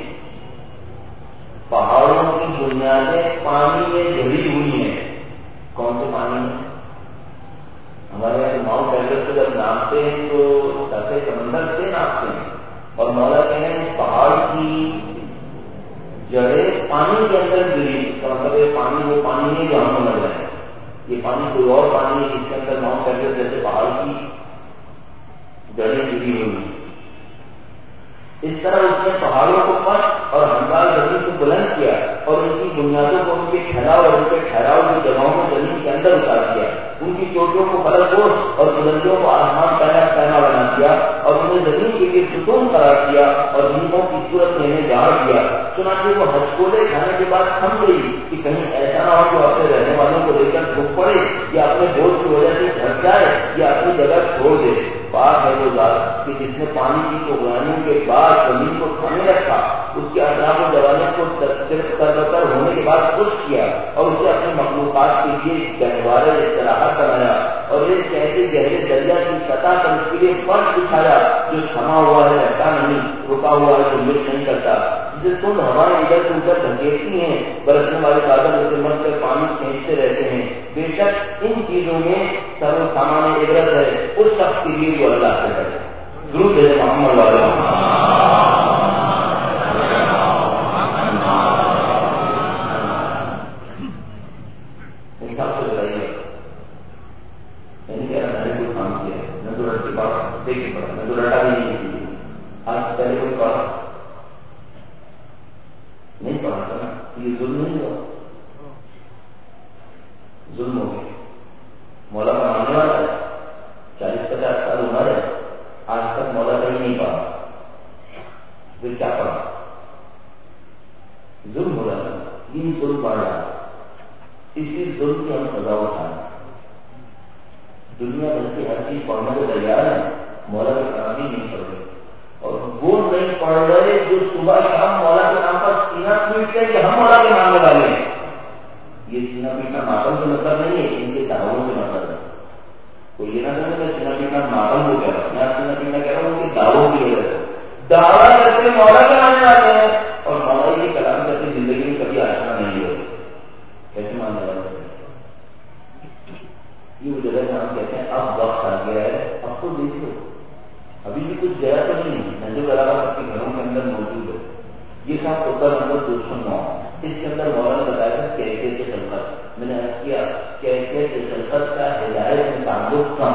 پہاڑوں کی بنیادیں پانی میں جڑی ہوئی ہیں. کون سے پانی میں؟ ہمارے یہاں ماؤنٹ ایوریسٹ کو جب ناپتے ہیں تو سطح سمندر سے ناپتے ہیں اور مولا کہتے ہیں اس پہاڑ کی جڑیں پانی کے اندر گری. اس کا مطلب ہے پانی وہ پانی نہیں جو ہم سمجھ رہے ہیں، یہ پانی کوئی اور پانی ہے جس کے اندر ماؤنٹ ایوریسٹ جیسے پہاڑ کی جڑیں گری ہوئی. اس طرح اس نے پہاڑوں کو پس اور ہموار زمین کو بلند کیا اور ان کی بنیادوں کو ان کے ٹھہراؤ اور ان کے ٹھہراؤ کی جگہوں کو زمین کے اندر اتار دیا. ان کی چوٹیوں کو فلک پوش اور بلندیوں کو آسمان پہنا بنا دیا اور انہیں زمین کے لیے ستون قرار دیا اور نیموں کی صورت میں انہیں جاڑ دیا. چنانچہ وہ ہچکولے کھانے کے بعد تھم گئی کہ کہیں ایسا نہ ہو کہ اپنے رہنے والوں کو لے کر جھک پڑے یا اپنے بوجھ کی وجہ سے جھک جائے یا اپنی جگہ چھوڑ دے. پاک ہے وہ ذات کہ جس نے پانی کی چوگرانیوں کے بعد زمین کو تھامے رکھا، اس کے اطراف و جوانب کو تر ہونے کے بعد خشک کیا اور اسے اپنی مخلوقات کے لیے گہوارہ استراحت بنایا اور ایک کیسے گہرے دریا کی سطح پر اس کے لیے فرش بچھایا جو تھما ہوا ہے، رہتا نہیں، رکا ہوا ہے، جو مٹ نہیں کرتا. جسے تم ہمارے ادھر سے ادھر دھکیلتی ہیں، برسنے والے بادل اسے مر کر پانی کھینچتے رہتے ہیں. بے شک ان چیزوں میں سر و سامان عبرت ہے اس شخص کے لیے جو اللہ سے کرے. درود ہے محمد والے انصاف سے بتائیے. میں نے کہہ رہا میں نے کوئی کام کیا، میں تو رٹ کی بات دیکھ پڑا، میں تو رٹا بھی نہیں کی. آج پہلے کوئی پڑھا نہیں پڑھا تھا نا، یہ ظلم نہیں ہوا، ظلم ہو گیا. مولا کا ماننے والا ہے، 40-50 سال عمر ہے، آج تک مولا کہیں نہیں پڑھا، پھر کیا پڑھا؟ ظلم ہو رہا ہے، یہ ظلم پڑھ رہا ہے. اسی ظلم کی ہم سزا اٹھائیں. دنیا بھر کی ہر چیز پڑھنے کو تیار ہے، مولا کے کام بھی نہیں پڑھ رہے اور وہ نہیں پڑھ رہے جو صبح شام مولا کے نام پر سینہ پیٹتے ہیں کہ ہم مولا کے ماننے والے ہیں. یہ سینہ پیٹنا ماتم سے مطلب نہیں ہے، ان کے دعووں سے مطلب ہے. کوئی یہ نہ کرے میں سینہ پیٹنا ماتم کو کہہ رہا ہوں، میں سینہ پیٹنا کہہ رہا ہوں ان کے دعووں کی وجہ سے. دعویٰ کرتے مولا کے ماننے والے ہیں اور مولا یہ کلام کرتے زندگی میں کبھی آشنا نہیں ہو. کیسے ماننے والے ہیں؟ یہ وہ جگہ جہاں ہم کہتے ہیں اب وقت آ گیا ہے، اب تو دیکھ لو. ابھی بھی کچھ جگہ تو نہیں ہے، نجو علاوہ سب کے گھروں کے اندر موجود ہے. یہ صاحب اتر نمبر 209 اس کے اندر مولا نے بتایا تھا کیفیت خلقت. میں نے عرض کیا کیفیت خلقت کا ہدایت میں تعلق تھا.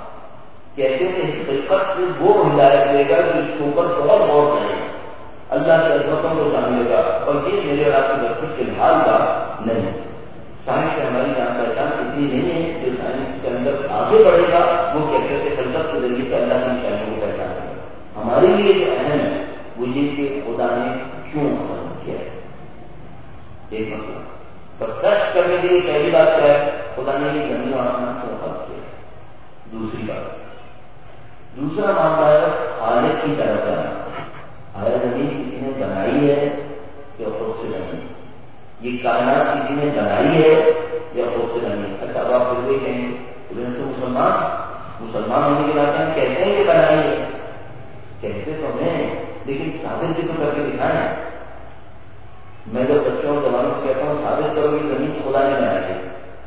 کیفیت خلقت سے وہ ہدایت لے گا جو اس کے اوپر بہت غور کرے گا، اللہ کی عظمتوں کو جانے گا. اور یہ میرے آپ کے بچے فی الحال کا نہیں. سائنس سے ہماری جان پہچان اتنی نہیں ہے، جو سائنس کے اندر آگے بڑھے گا وہ کیفیت خلقت کے ذریعے سے اللہ کی نشانیوں کو پہچانے گا. ہمارے لیے جو اہم ہے وہ یہ کہ خدا نے کیوں عمل کیا ہے. ایک مسئلہ پر کشف کرنے کے لیے پہلی بات کیا ہے، خدا نے یہ زمین و آسمان کو خلق کیا. دوسری بات، دوسرا معاملہ ہے خالق کی طرف جانا. آیا زمین کسی نے بنائی ہے یا خود سے بنی؟ یہ کائنات کسی نے بنائی ہے یا خود سے بنی؟ اچھا اب آپ پھر کہیں تو مسلمان ہونے کے بعد ہم کہتے ہیں کہ بنائی ہے، کہتے تو ہیں لیکن ثابت بھی تو کر کے دکھائیں. میں جب بچوں اور جوانوں کو کہتا ہوں ثابت کرو کہ زمین خدا نے بنائی ہے،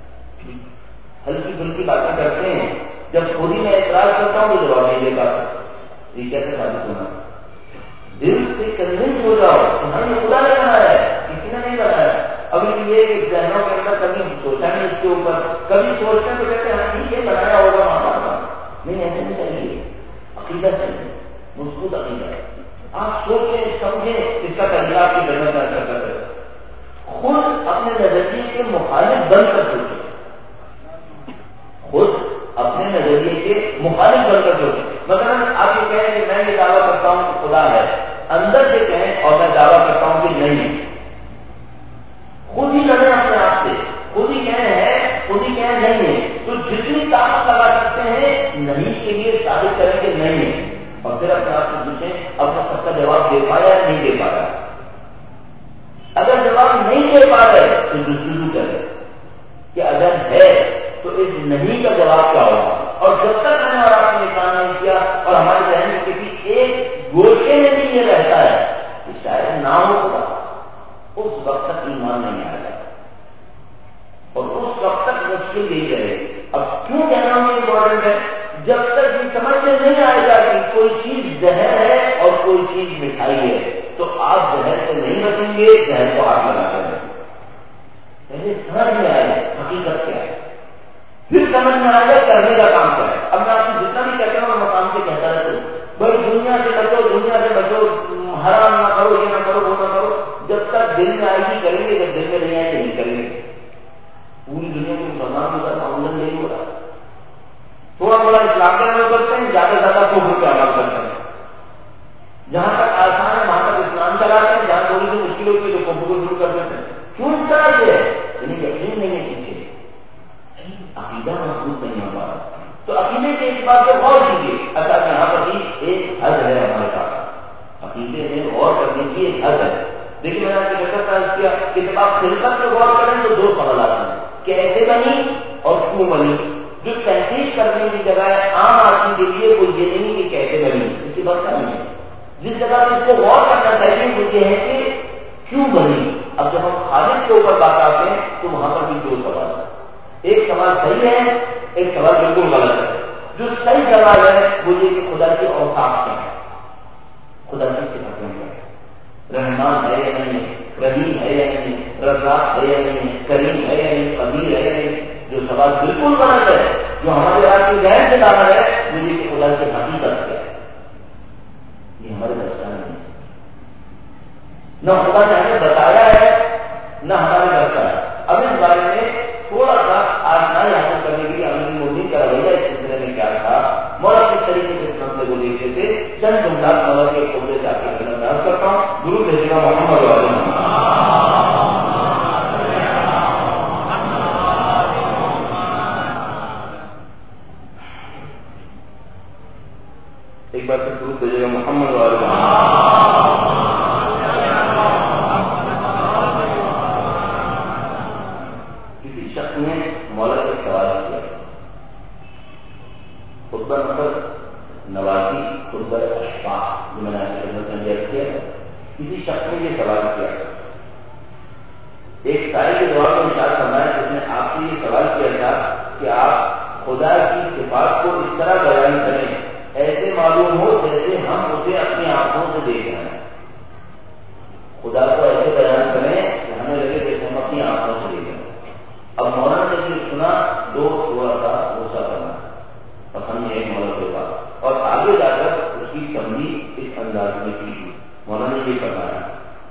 ہلکی پھلکی باتیں کرتے ہیں. جب خود ہی میں اعتراض کرتا ہوں تو جواب نہیں دے پاتا. یہ کیسے ثابت ہونا؟ دل سے کنوینس ہو جاؤ کہ ہم نے خدا نے بنایا ہے، کسی نے نہیں بنایا. ابھی یہ ذہنوں کے اندر کبھی سوچا نہیں اس کے اوپر، کبھی سوچتے تو کہتے ہیں یہ بنایا ہوگا ماما کا. نہیں ایسے نہیں چاہیے، عقیدہ چاہیے، مضبوط عقیدہ. آپ سوچیں سمجھیں اس کا تجربہ آپ کی خدمت کر سکتے. خود اپنے نظریے کے مخالف بن کر سوچیں، خود اپنے نظریے کے مخالف بن کر سوچیں. مثلاً آپ یہ کہیں کہ میں یہ دعویٰ کرتا ہوں کہ خدا ہے، اندر سے کہیں اور میں دعویٰ کرتا ہوں کہ نہیں. خود ہی لڑیں اپنے آپ سے، خود ہی کہیں ہے، خود ہی کہیں نہیں ہے. تو جتنی طاقت لگا سکتے ہیں نہیں کے لیے ثابت کریں کہ نہیں ہے. اور پھر اپنے آپ سے پوچھیں اب سب کا جواب دے پایا یا نہیں دے پا رہا. اگر جواب نہیں دے پا رہے تو جستجو کرے کہ اگر ہے تو اس نہیں کا جواب کیا ہوگا. اور جب تک میں نے اور آپ نے کام نہیں کیا اور ہمارے ذہن میں کسی ایک گوشے میں بھی یہ رہتا ہے کہ شاید نہ ہوگا، اس وقت تک ایمان نہیں آئے گا اور اس وقت تک مشکل یہی رہے. اب کیوں کہنا امپورٹنٹ ہے؟ جب تک یہ سمجھ میں نہیں آئے گا کہ کوئی چیز زہر ہے اور کوئی چیز مٹھائی ہے تو آپ زہر سے نہیں بچیں گے، زہر کو ہاتھ لگا کر رہیں گے. پہلے سمجھ میں آئے حقیقت کیا ہے، پھر سمجھ میں آئے گا کرنے کا کام کیا ہے. اب میں آپ کو جتنا بھی کہتا ہوں مقام سے کہتا رہتا ہوں بھائی دنیا سے بچو، دنیا سے بچو، حرام نہ کرو، یہ نہ کرو، وہ نہ کرو. جب تک دل میں آئے گی کریں گے، جب دل میں نہیں آئے گی نہیں کریں گے. پوری دنیا کو مسلمان کا معاملہ نہیں ہو رہا. تھوڑا تھوڑا اسلام کے عمل کرتے ہیں، زیادہ سے زیادہ کفر پہ عمل کرتے ہیں. جہاں تک آسان ہے وہاں تک اسلام چلاتے ہیں، جہاں تھوڑی سی مشکل ہوتی ہے تو کفر کو شروع کر دیتے ہیں. کیوں اس طرح سے ہے؟ یعنی یقین نہیں ہے پیچھے، عقیدہ مضبوط نہیں ہو پا رہا. تو عقیدے کے اس بات کو غور کیجیے. اچھا یہاں پر بھی ایک حد ہے ہمارے پاس، عقیدے میں غور کرنے کی ایک حد ہے. دیکھیے میں نے آپ کو بتا دیا کہ جب آپ خلقت پہ غور کریں تو دو سوالات ہیں، کیسے بنی اور کیوں بنی. جو تحقیق کرنے کی جگہ ہے عام آدمی کے لیے کوئی یہ نہیں کہ کیسے بنی، اس کی بات نہیں ہے. جس جگہ پہ اس کو غور کرنا چاہیے وہ یہ ہے کہ کیوں بنی. اب جب ہم خالق کے اوپر بات آتے ہیں تو وہاں پر بھی دو سوال ہیں. ایک سوال صحیح ہے، ایک سوال بالکل غلط ہے. جو صحیح سوال ہے وہ یہ کہ خدا کے اوصاف کیا ہے، خدا کی صفتیں کیا ہے. رحمان ہے یا نہیں، رحیم ہے یا نہیں، رزاق ہے یا نہیں، کریم ہے یا نہیں، قدیر ہے یا نہیں. جو سوال بالکل غلط ہے، جو ہمارے آپ کے ذہن سے داخل ہے وہ یہ کہ خدا کی حقیقت کیا ہے. یہ ہمارے درستان نہیں ہے. نہ خدا نے ہمیں بتایا ہے نہ ہمارے درستان ہے. اب اس بارے میں تھوڑا سا آسانی حاصل کرنے کے لیے امیر المومنین کا رویہ اس سلسلے میں کیا تھا، مولا کس طریقے سے اس مسئلے کو دیکھتے تھے. چند جملات مولا کے خطبے سے آپ کے خدمت میں عرض کرتا ہوں. درود بھیجنا محمد ایک بار پھر درود بھیجے گا محمد کسی شخص نے مولا سے سوال کیا، خطبہ نمبر 89 خطبہ اشفاق جو میں نے آپ کی خدمت میں بیان کیا. کسی شخص نے یہ سوال کیا، ایک سائل کے جواب میں ارشاد فرمایا کہ اس نے آپ سے یہ سوال کیا تھا کہ آپ خدا کی صفات کو اس طرح بیان کریں ایسے معلوم ہو جیسے ہم اسے اپنی آنکھوں سے دیکھ رہے ہیں. خدا کو ایسے بیان کریں کہ ہمیں لگے جیسے ہم اپنی آنکھوں سے دیکھ رہے ہیں. اب مولانا نے یہ سنا تو تھوڑا سا غصہ کرنا پسند ہے مولانا کے پاس، اور آگے جا کر اس کی تمبی اس انداز میں کی. مولانا نے یہ فرمایا،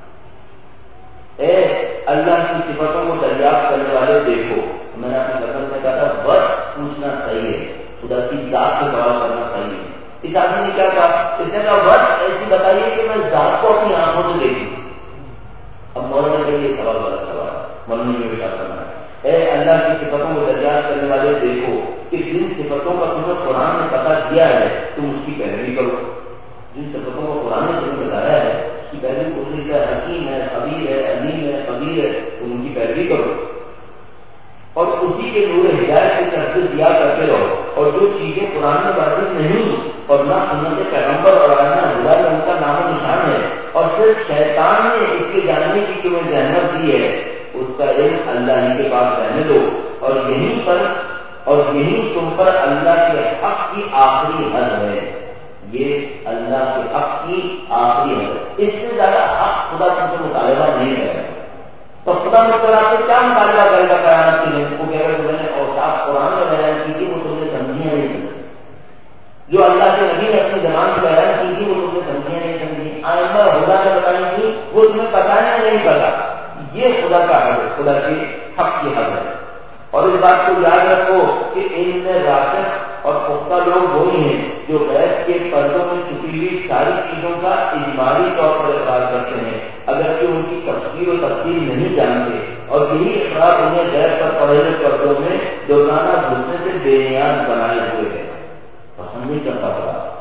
اے اللہ کی صفتوں کو دریافت کرنے والے دیکھو. میں نے اپنی قسم میں کہا تھا بس پوچھنا صحیح ہے، خدا کی ذات سے سوال کرنا صحیح ہے. اس آدمی نے کیا کہا، اس نے کہا بس ایسی بتائیے کہ میں ذات کو اپنی آنکھوں سے دیکھوں. اب مولانا نے یہ سوال غلط سوال. مولانا نے یہ کرنا ہے، اے اللہ کی صفتوں کو دریافت کرنے والے دیکھو کہ جن صفتوں کا تمہیں قرآن نے پتہ کیا ہے تم اس کی پیروی کرو. جن صفتوں کو قرآن نے تمہیں بتایا ہے اس کی پیروی کو، حکیم ہے، خبیر ہے، علیم ہے، قدیر ہے، تم ان کی پیروی کرو اور اسی کے نور ہدایت کی طرف دیا کرتے رہو. اور جو چیزیں قرآن میں واضح نہیں اور نہ سنت پیغمبر اور نہ خدا میں ان کا نام و نشان ہے اور صرف شیطان نے اس کے جاننے کی جو زحمت دی ہے اس کا علم اللہ ہی کے پاس رہنے دو. اور یہیں پر اور یہیں تم پر اللہ کے حق کی آخری حد ہے. یہ اللہ کے حق کی آخری حد ہے، اس سے زیادہ حق خدا تم سے مطالبہ نہیں کرے گا. تو خدا مطلع سے کیا مطالبہ کرے گا قیامت کے دن؟ وہ کہہ رہے تم نے اوصاف قرآن میں بیان کی تھی وہ تم نے سمجھیاں نہیں سمجھی. جو اللہ کے نبی نے اپنی زبان سے بیان کی تھی وہ تم نے سمجھیاں نہیں سمجھی. آئندہ خدا نے بتائی تھی وہ تمہیں بتایا نہیں پتا. یہ خدا کا حق ہے، خدا کے حق کی حق ہے. اور اس بات کو یاد رکھو کہ ان میں راسخ اور پختہ لوگ وہی ہیں جو غیب کے پردوں میں چھپی ہوئی ساری چیزوں کا اجمالی طور پر اقرار کرتے ہیں اگرچہ ان کی تفسیر و تفصیل نہیں جانتے. اور یہی اقرار انہیں غیب پر پڑے ہوئے پردوں میں دوگانہ گھسنے سے بے نیاز بنائے ہوئے ہیں. پسند نہیں کرتا خدا.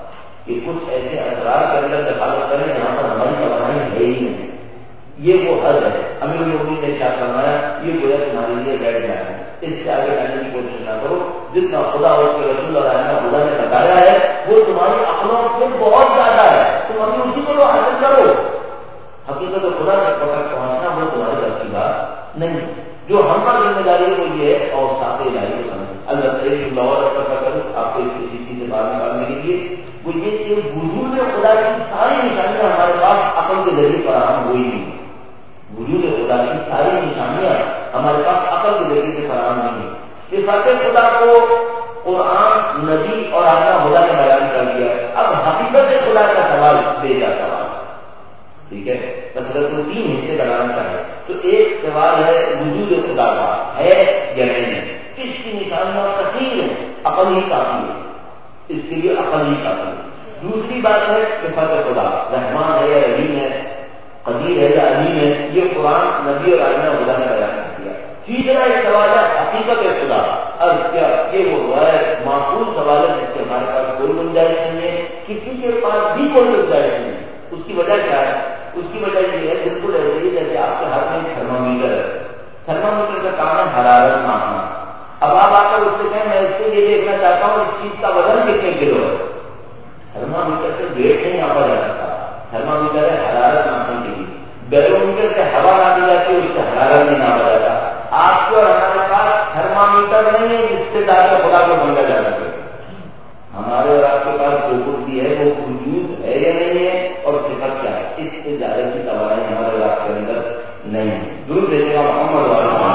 کہ کچھ ایسے اثرات کے اندر دخالت کریں جہاں پر ہماری توانائی ہے ہی نہیں. یہ وہ حد ہے. امیر المومنین نے کیا فرمایا؟ یہ گویا تمہارے لیے گائیڈ لائن ہے، اس سے آگے جانے کی کوشش نہ کرو. جتنا خدا اور اس کے رسول اور آئینہ خدا نے بتایا ہے وہ تمہاری عقلوں سے بہت زیادہ ہے. تم ابھی اسی کو حاصل کرو. حقیقت خدا کے تک پہنچنا وہ تمہاری طرف کی بات نہیں. جو ہم پر ذمہ داری ہے وہ یہ ہے اور ساتھ الہی کو سمجھ. البتہ ایک لاہور کروں آپ کو اس چیز سے باہر نکالنے کے لیے وہ یہ کہ وجود خدا کی ساری نشانیاں ہمارے پاس عقل کے ذریعے فراہم ہوئی نہیں. وجود خدا کی ساری نشانیاں ہمارے پاس عقل کے ذریعے سے فراہم نہیں ہے. صفات خدا کو قرآن، نبی اور آقا خدا نے بیان کر دیا. اب حقیقت خدا کا سوال بھیجا سوال، ٹھیک ہے، مطلب تو تین حصے بنانا چاہیے. تو ایک سوال ہے وجود خدا کا ہے یا نہیں ہے. اس کی نشانیاں کثیر ہیں، عقل ہی کافی ہے، اس کے لیے عقل ہی کافی ہے. دوسری بات ہے صفات خدا، رحمان ہے یا رحیم ہے، قدیر ہے یا علیم ہے، یہ قرآن، نبی اور آئینہ خدا نے بیان کر دیا. تیسرا ایک سوال ہے حقیقت خدا. اب کیا یہ وہ معقول سوال ہے جس سے ہمارے پاس کوئی گنجائش نہیں ہے، کسی کے پاس بھی کوئی گنجائش نہیں ہے. اس کی وجہ کیا ہے؟ اس کی وجہ یہ ہے بالکل ایسے ہی جیسے آپ کے ہاتھ میں تھرمامیٹر ہے. تھرمامیٹر کا کام ہے حرارت ناپنا. اب آپ آ کر اس سے کہیں میں اس سے یہ دیکھنا چاہتا ہوں اس چیز کا وزن کتنے کلو ہے. تھرمامیٹر سے ویٹ نہیں ناپا جا سکتا. تھرمامیٹر ہے حرارت ناپنے کے لیے. بیرومیٹر سے ہوا ناپی جاتی ہے، اس سے حرارت نہیں ناپا جاتا. آپ کو ہمارے پاس تھرمامیٹر نہیں ہے جس سے دار خدا کو بندا جا سکے. ہمارے اور آپ کے پاس جو کچھ بھی ہے وہ وجود ہے یا نہیں ہے اور صفت کیا ہے، اس سے زیادہ کی توانائی ہمارے آپ کے اندر نہیں ہے. ضرور دیکھے گا محمد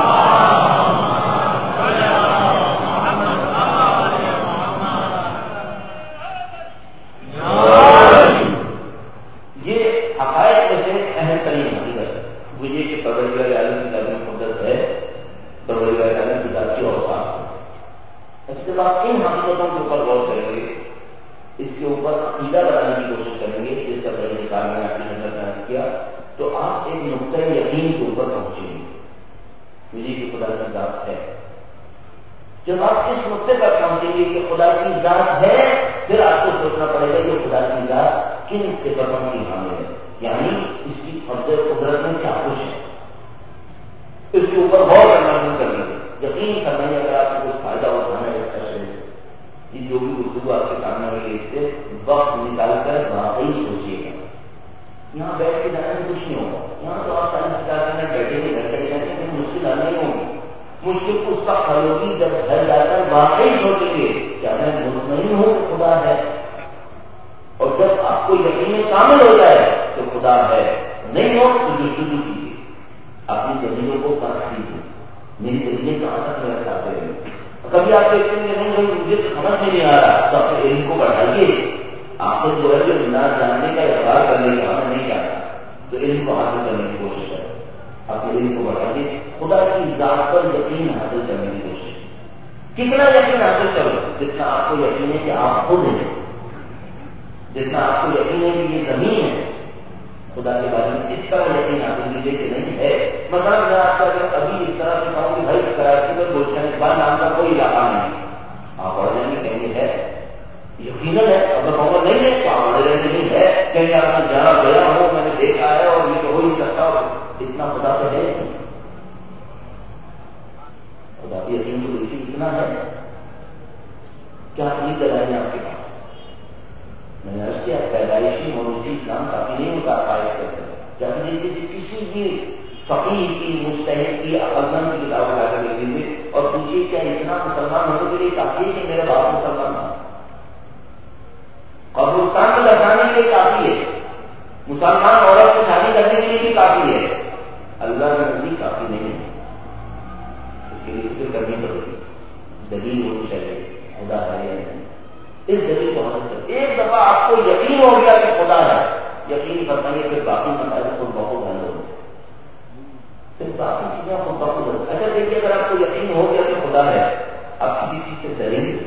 یہ حقائق میں سے اہم ترین حقیقت ہے وہ یہ کہ پروردگار عالم کی تعلیم قدرت ہے، پروردگار عالم کی ذات کی اوصاف ہے. اس کے بعد ان حقیقتوں کے اوپر غور کریں گے، اس کے اوپر عقیدہ بنانے کی کوشش کریں گے. جس کا پہلے کام میں آپ نے نظر کیا تو آپ ایک نقطۂ یقین کے اوپر پہنچیں گے مجھے کہ خدا کی ذات ہے. جب آپ اس نقطے پر پہنچیں گے کہ خدا کی ذات ہے، پھر آپ کو سوچنا پڑے گا کہ خدا کی ذات کن صفتوں کی حامل ہے، یعنی اس کی قدرت میں کیا کچھ ہے. اس کے اوپر غور کرنا شروع کر دیں. یقین کرنا ہے اگر آپ کو کچھ فائدہ اٹھانا ہے یہ جو بھی گفتگو آپ کے سامنے ہوئی اس سے وقت نکال کر واقعی سوچیے گا. یہاں بیٹھ کے جانے میں کچھ نہیں ہوگا. یہاں تو آپ سائنس کرنے بیٹھے گے گھر چلے جاتے ہیں، مشکل آ نہیں ہوگی. مشکل اس کا حل ہوگی جب گھر جا کر واقعی سوچیں گے کہ میں مطمئن ہوں کہ خدا ہے. اور جب آپ کو یقین کامل ہو جائے تو خدا ہے، نہیں ہو تو جستجو کیجیے، اپنی دلیلوں کو پرکھ لیجیے. میری دلیلیں کہاں تک میرے ساتھ ہیں. کبھی آپ دیکھتے ہیں کہ نہیں بھائی مجھے سمجھ میں نہیں آ رہا تو اپنے علم کو بڑھائیے. آپ نے جو ہے جو بنا جاننے کا اقرار کرنے کا ہمیں نہیں چاہتا تو علم کو حاصل کرنے کی کوشش کریں. اپنے علم کو بڑھائیے، خدا کی ذات پر یقین حاصل کرنے کی کوشش. کتنا یقین حاصل کرو؟ جتنا آپ کو یقین ہے کہ آپ خود ہیں، جتنا آپ کو یقین ہے کہ یہ زمین ہے خدا کے بارے میں اس طرح یقین حاصل کیجیے کہ نہیں ہے. مثلا میں آپ کا اگر ابھی اس طرح سے کہوں کہ بھائی کراچی میں گلشن اقبال نام کا کوئی علاقہ نہیں، آپ پڑھ لیں گے کہیں گے ہے، یقیناً ہے. اب میں کہوں گا نہیں ہے تو آپ پڑھ لیں نہیں ہے، کہیں آپ نے جہاں گیا ہو میں نے دیکھا ہے اور یہ تو ہو ہی سکتا ہو. اتنا خدا تو ہے خدا کی یقین تو اسی اتنا ہے. کیا یہ دلائل آپ کے پاس؟ میں نے عرض کیا پیدائشی موروثی اسلام کافی نہیں ہوتا قائد کرتے. جب کسی بھی فقیر کی مجتہد کی عقلمند کی کتاب اٹھا کر لکھ دیجیے اور پوچھیے کیا اتنا مسلمان ہونے کے لیے کافی ہے کہ میرا باپ مسلمان تھا؟ قبرستان میں لگانے کے لیے کافی ہے، مسلمان عورت کو شادی کرنے کے لیے بھی کافی ہے، اللہ کے نزدیک کافی نہیں ہے. اس کے لیے فکر کرنی پڑے گی، دلیل ہونی چاہیے خدا ہے یا نہیں. اس دلیل کو حاصل کر ایک دفعہ آپ کو یقین ہو گیا کہ خدا ہے، یقین فرمائیے پھر باقی مسائل خود بخود حل ہو، پھر باقی چیزیں خود بخود حل. اچھا دیکھیے اگر آپ کو یقین ہو گیا کہ خدا ہے، آپ کسی چیز سے ڈریں گے؟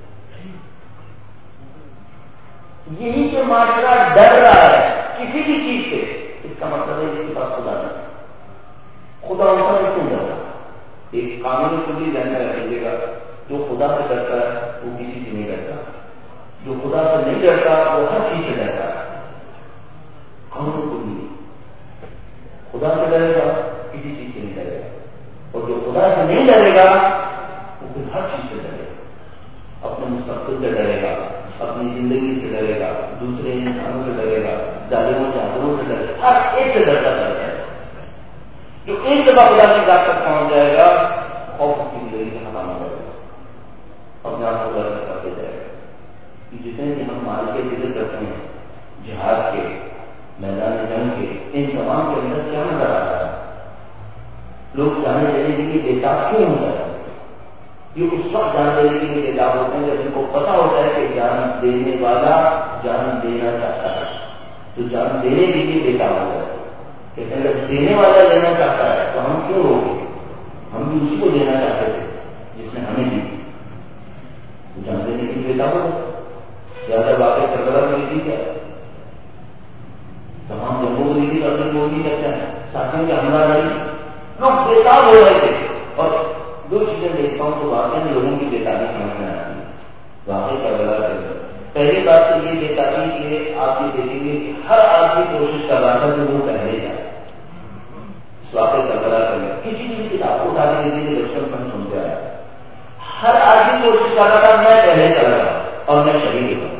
یہی جو معاشرہ ڈر رہا ہے کسی بھی چیز سے، اس کا مطلب ہے اس کے پاس خدا نہیں. خدا ہوتا ہے کیوں ڈرتا؟ ایک قانون کو بھی ذہن میں رکھیے گا، جو خدا سے ڈرتا ہے وہ کسی سے نہیں ڈرتا. جو خدا سے نہیں ڈرتا وہ ہر چیز سے ڈرتا ہے. کون کو نہیں خدا سے ڈرے گا کسی چیز سے نہیں ڈرے گا, اور جو خدا سے نہیں ڈرے گا وہ پھر ہر چیز سے ڈرے گا. اپنے مستقبل سے ڈرے گا, اپنی زندگی سے ڈرے گا, دوسرے انسانوں سے ڈرے گا, ظالموں جادوؤں سے ڈرے گا, ہر ایک سے ڈرتا رہتا ہے. جو ایک دفعہ خدا کی ذات تک پہنچ جائے گا خوف کی زندگی سے ختم ہو جائے گا, اپنے آپ کو ڈر کرتے جائے گا. جتنے بھی ہم مال کے ذکر کرتے ہیں, جہاد کے, میدان جنگ کے, ان تمام کے اندر کیا نظر آ رہا ہے؟ لوگ جانے دینے کے لیے بےتاب کیوں ہو جاتے ہیں؟ یہ اس وقت جان دینے کے لیے بےتاب ہوتے ہیں جب ان کو پتا ہوتا ہے کہ جان دینے والا جان دینا چاہتا ہے, تو جان دینے کے لیے بےتاب ہو جاتا ہے. کہتے ہیں جب دینے والا لینا چاہتا ہے تو ہم کیوں ہو گے؟ ہم بھی اسی کو دینا چاہتے تھے جس نے ہمیں دی. جان دینے کے لیے بےتاب ہو جاتا ہے. زیادہ باتیں کربلا میں دی کیا تمام لوگوں کو دی کرتے وہ نہیں کرتے ہیں, ساتھیوں کے حملہ نہیں, لوگ بےتاب ہو رہے تھے. اور دو چیزیں دیکھتا ہوں تو واقعی لوگوں کی بےتابی سمجھ میں آتی ہے. واقعی کربلا کے اندر پہلی بات تو یہ بےتابی کہ آپ یہ دیکھیں گے کہ ہر آدمی کوشش کر رہا تھا کہ وہ پہلے جائے. اس واقعی کربلا کے اندر کسی بھی کتاب کو اٹھانے کے لیے بچپن میں سنتے آیا, ہر آدمی کوشش کر رہا تھا میں پہلے چل رہا اور میں شہید ہوں.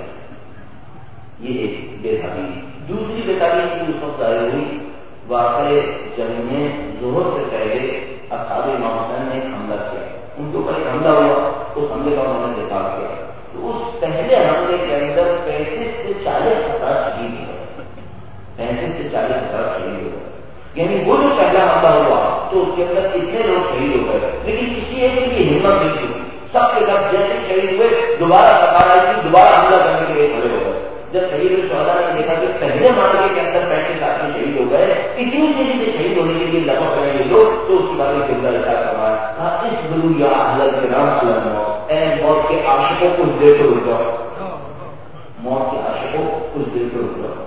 یہ ایک بےتابی. دوسری بےتابی کی اس وقت ظاہر ہوئی واقعی جنگ میں ظہر سے پہلے اصحاب امام حسین نے ایک حملہ کیا, ان کے اوپر ایک حملہ ہوا, اس حملے کا انہوں نے دفاع کیا. تو اس پہلے حملے کے اندر 35 سے 40 ہزار شہید ہوئے, 35 سے 40 ہزار شہید ہوئے. یعنی وہ جو پہلا حملہ ہوا تو اس کے اندر اتنے لوگ شہید ہو گئے, لیکن کسی ایک کے لیے ہمت نہیں تھی. سب کے سب جیسے شہید ہوئے دوبارہ سرکار آئی تھی, دوبارہ حملہ کرنے کے لیے کھڑے ہو گئے. جب شہید الشہداء نے دیکھا کہ پہلے معرکے کے اندر 35 آدمی شہید ہو گئے, اتنی تیزی سے شہید ہونے کے لیے لپک رہے ہیں لوگ, تو اس کے بعد ایک جملہ ارشاد فرمایا, اس بلو یا اہل الکرام الموت, اے موت کے عاشقوں کچھ دیر کو رک جاؤ, موت کے عاشقوں کچھ دیر کو رک جاؤ.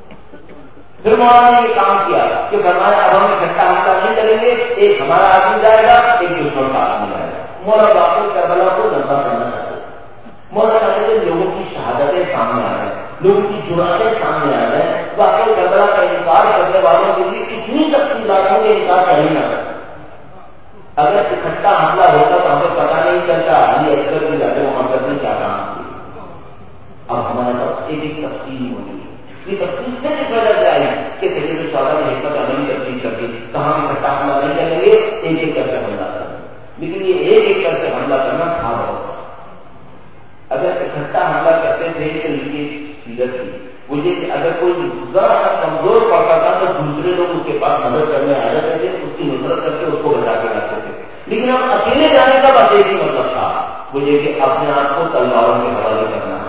پھر مولانا نے یہ کام کیا کہ فرمایا اب ہم اکٹھا حملہ نہیں کریں گے, ایک ہمارا آدمی جائے گا, ایک دشمن کا آدمی جائے گا. مولانا واپس کربلا کو لمبا کرنا چاہتے, مولانا چاہتے تھے لوگوں کی شہادتیں سامنے آ جائیں, لوگوں کی جراتیں سامنے آ جائیں. واقعی کربلا کا انکار کرنے والوں کے لیے اتنی تفصیلاتوں کے انکار کریں نہ. اگر اکٹھا حملہ ہوتا تو ہمیں پتا نہیں چلتا علی اکبر بھی جاتے محمد نے کیا کام کیا. اب ہمارے پاس ایک ایک تفصیل ہوگی. یہ تفصیل سے اس وجہ سے آئی کہ سید الشہداء نے حکمت عملی تفصیل کر دی, کہاں اکٹھا حملہ نہیں کریں گے, ایک ایک کر کے حملہ کریں گے. لیکن یہ ایک ایک کر کے حملہ کرنا تھا بہت. اگر اکٹھا حملہ کرتے تھے تو ان کی سیرت تھی مجھے کہ اگر کوئی ذرا سا کمزور پڑتا تھا تو دوسرے لوگ اس کے پاس مدد کرنے آ جاتے تھے, اس کی نصرت کر کے اس کو بچا کے رکھتے تھے. لیکن ہم اکیلے جانے کا بس ایک ہی مطلب تھا, مجھے کہ اپنے آپ کو تلواروں کے حوالے کرنا.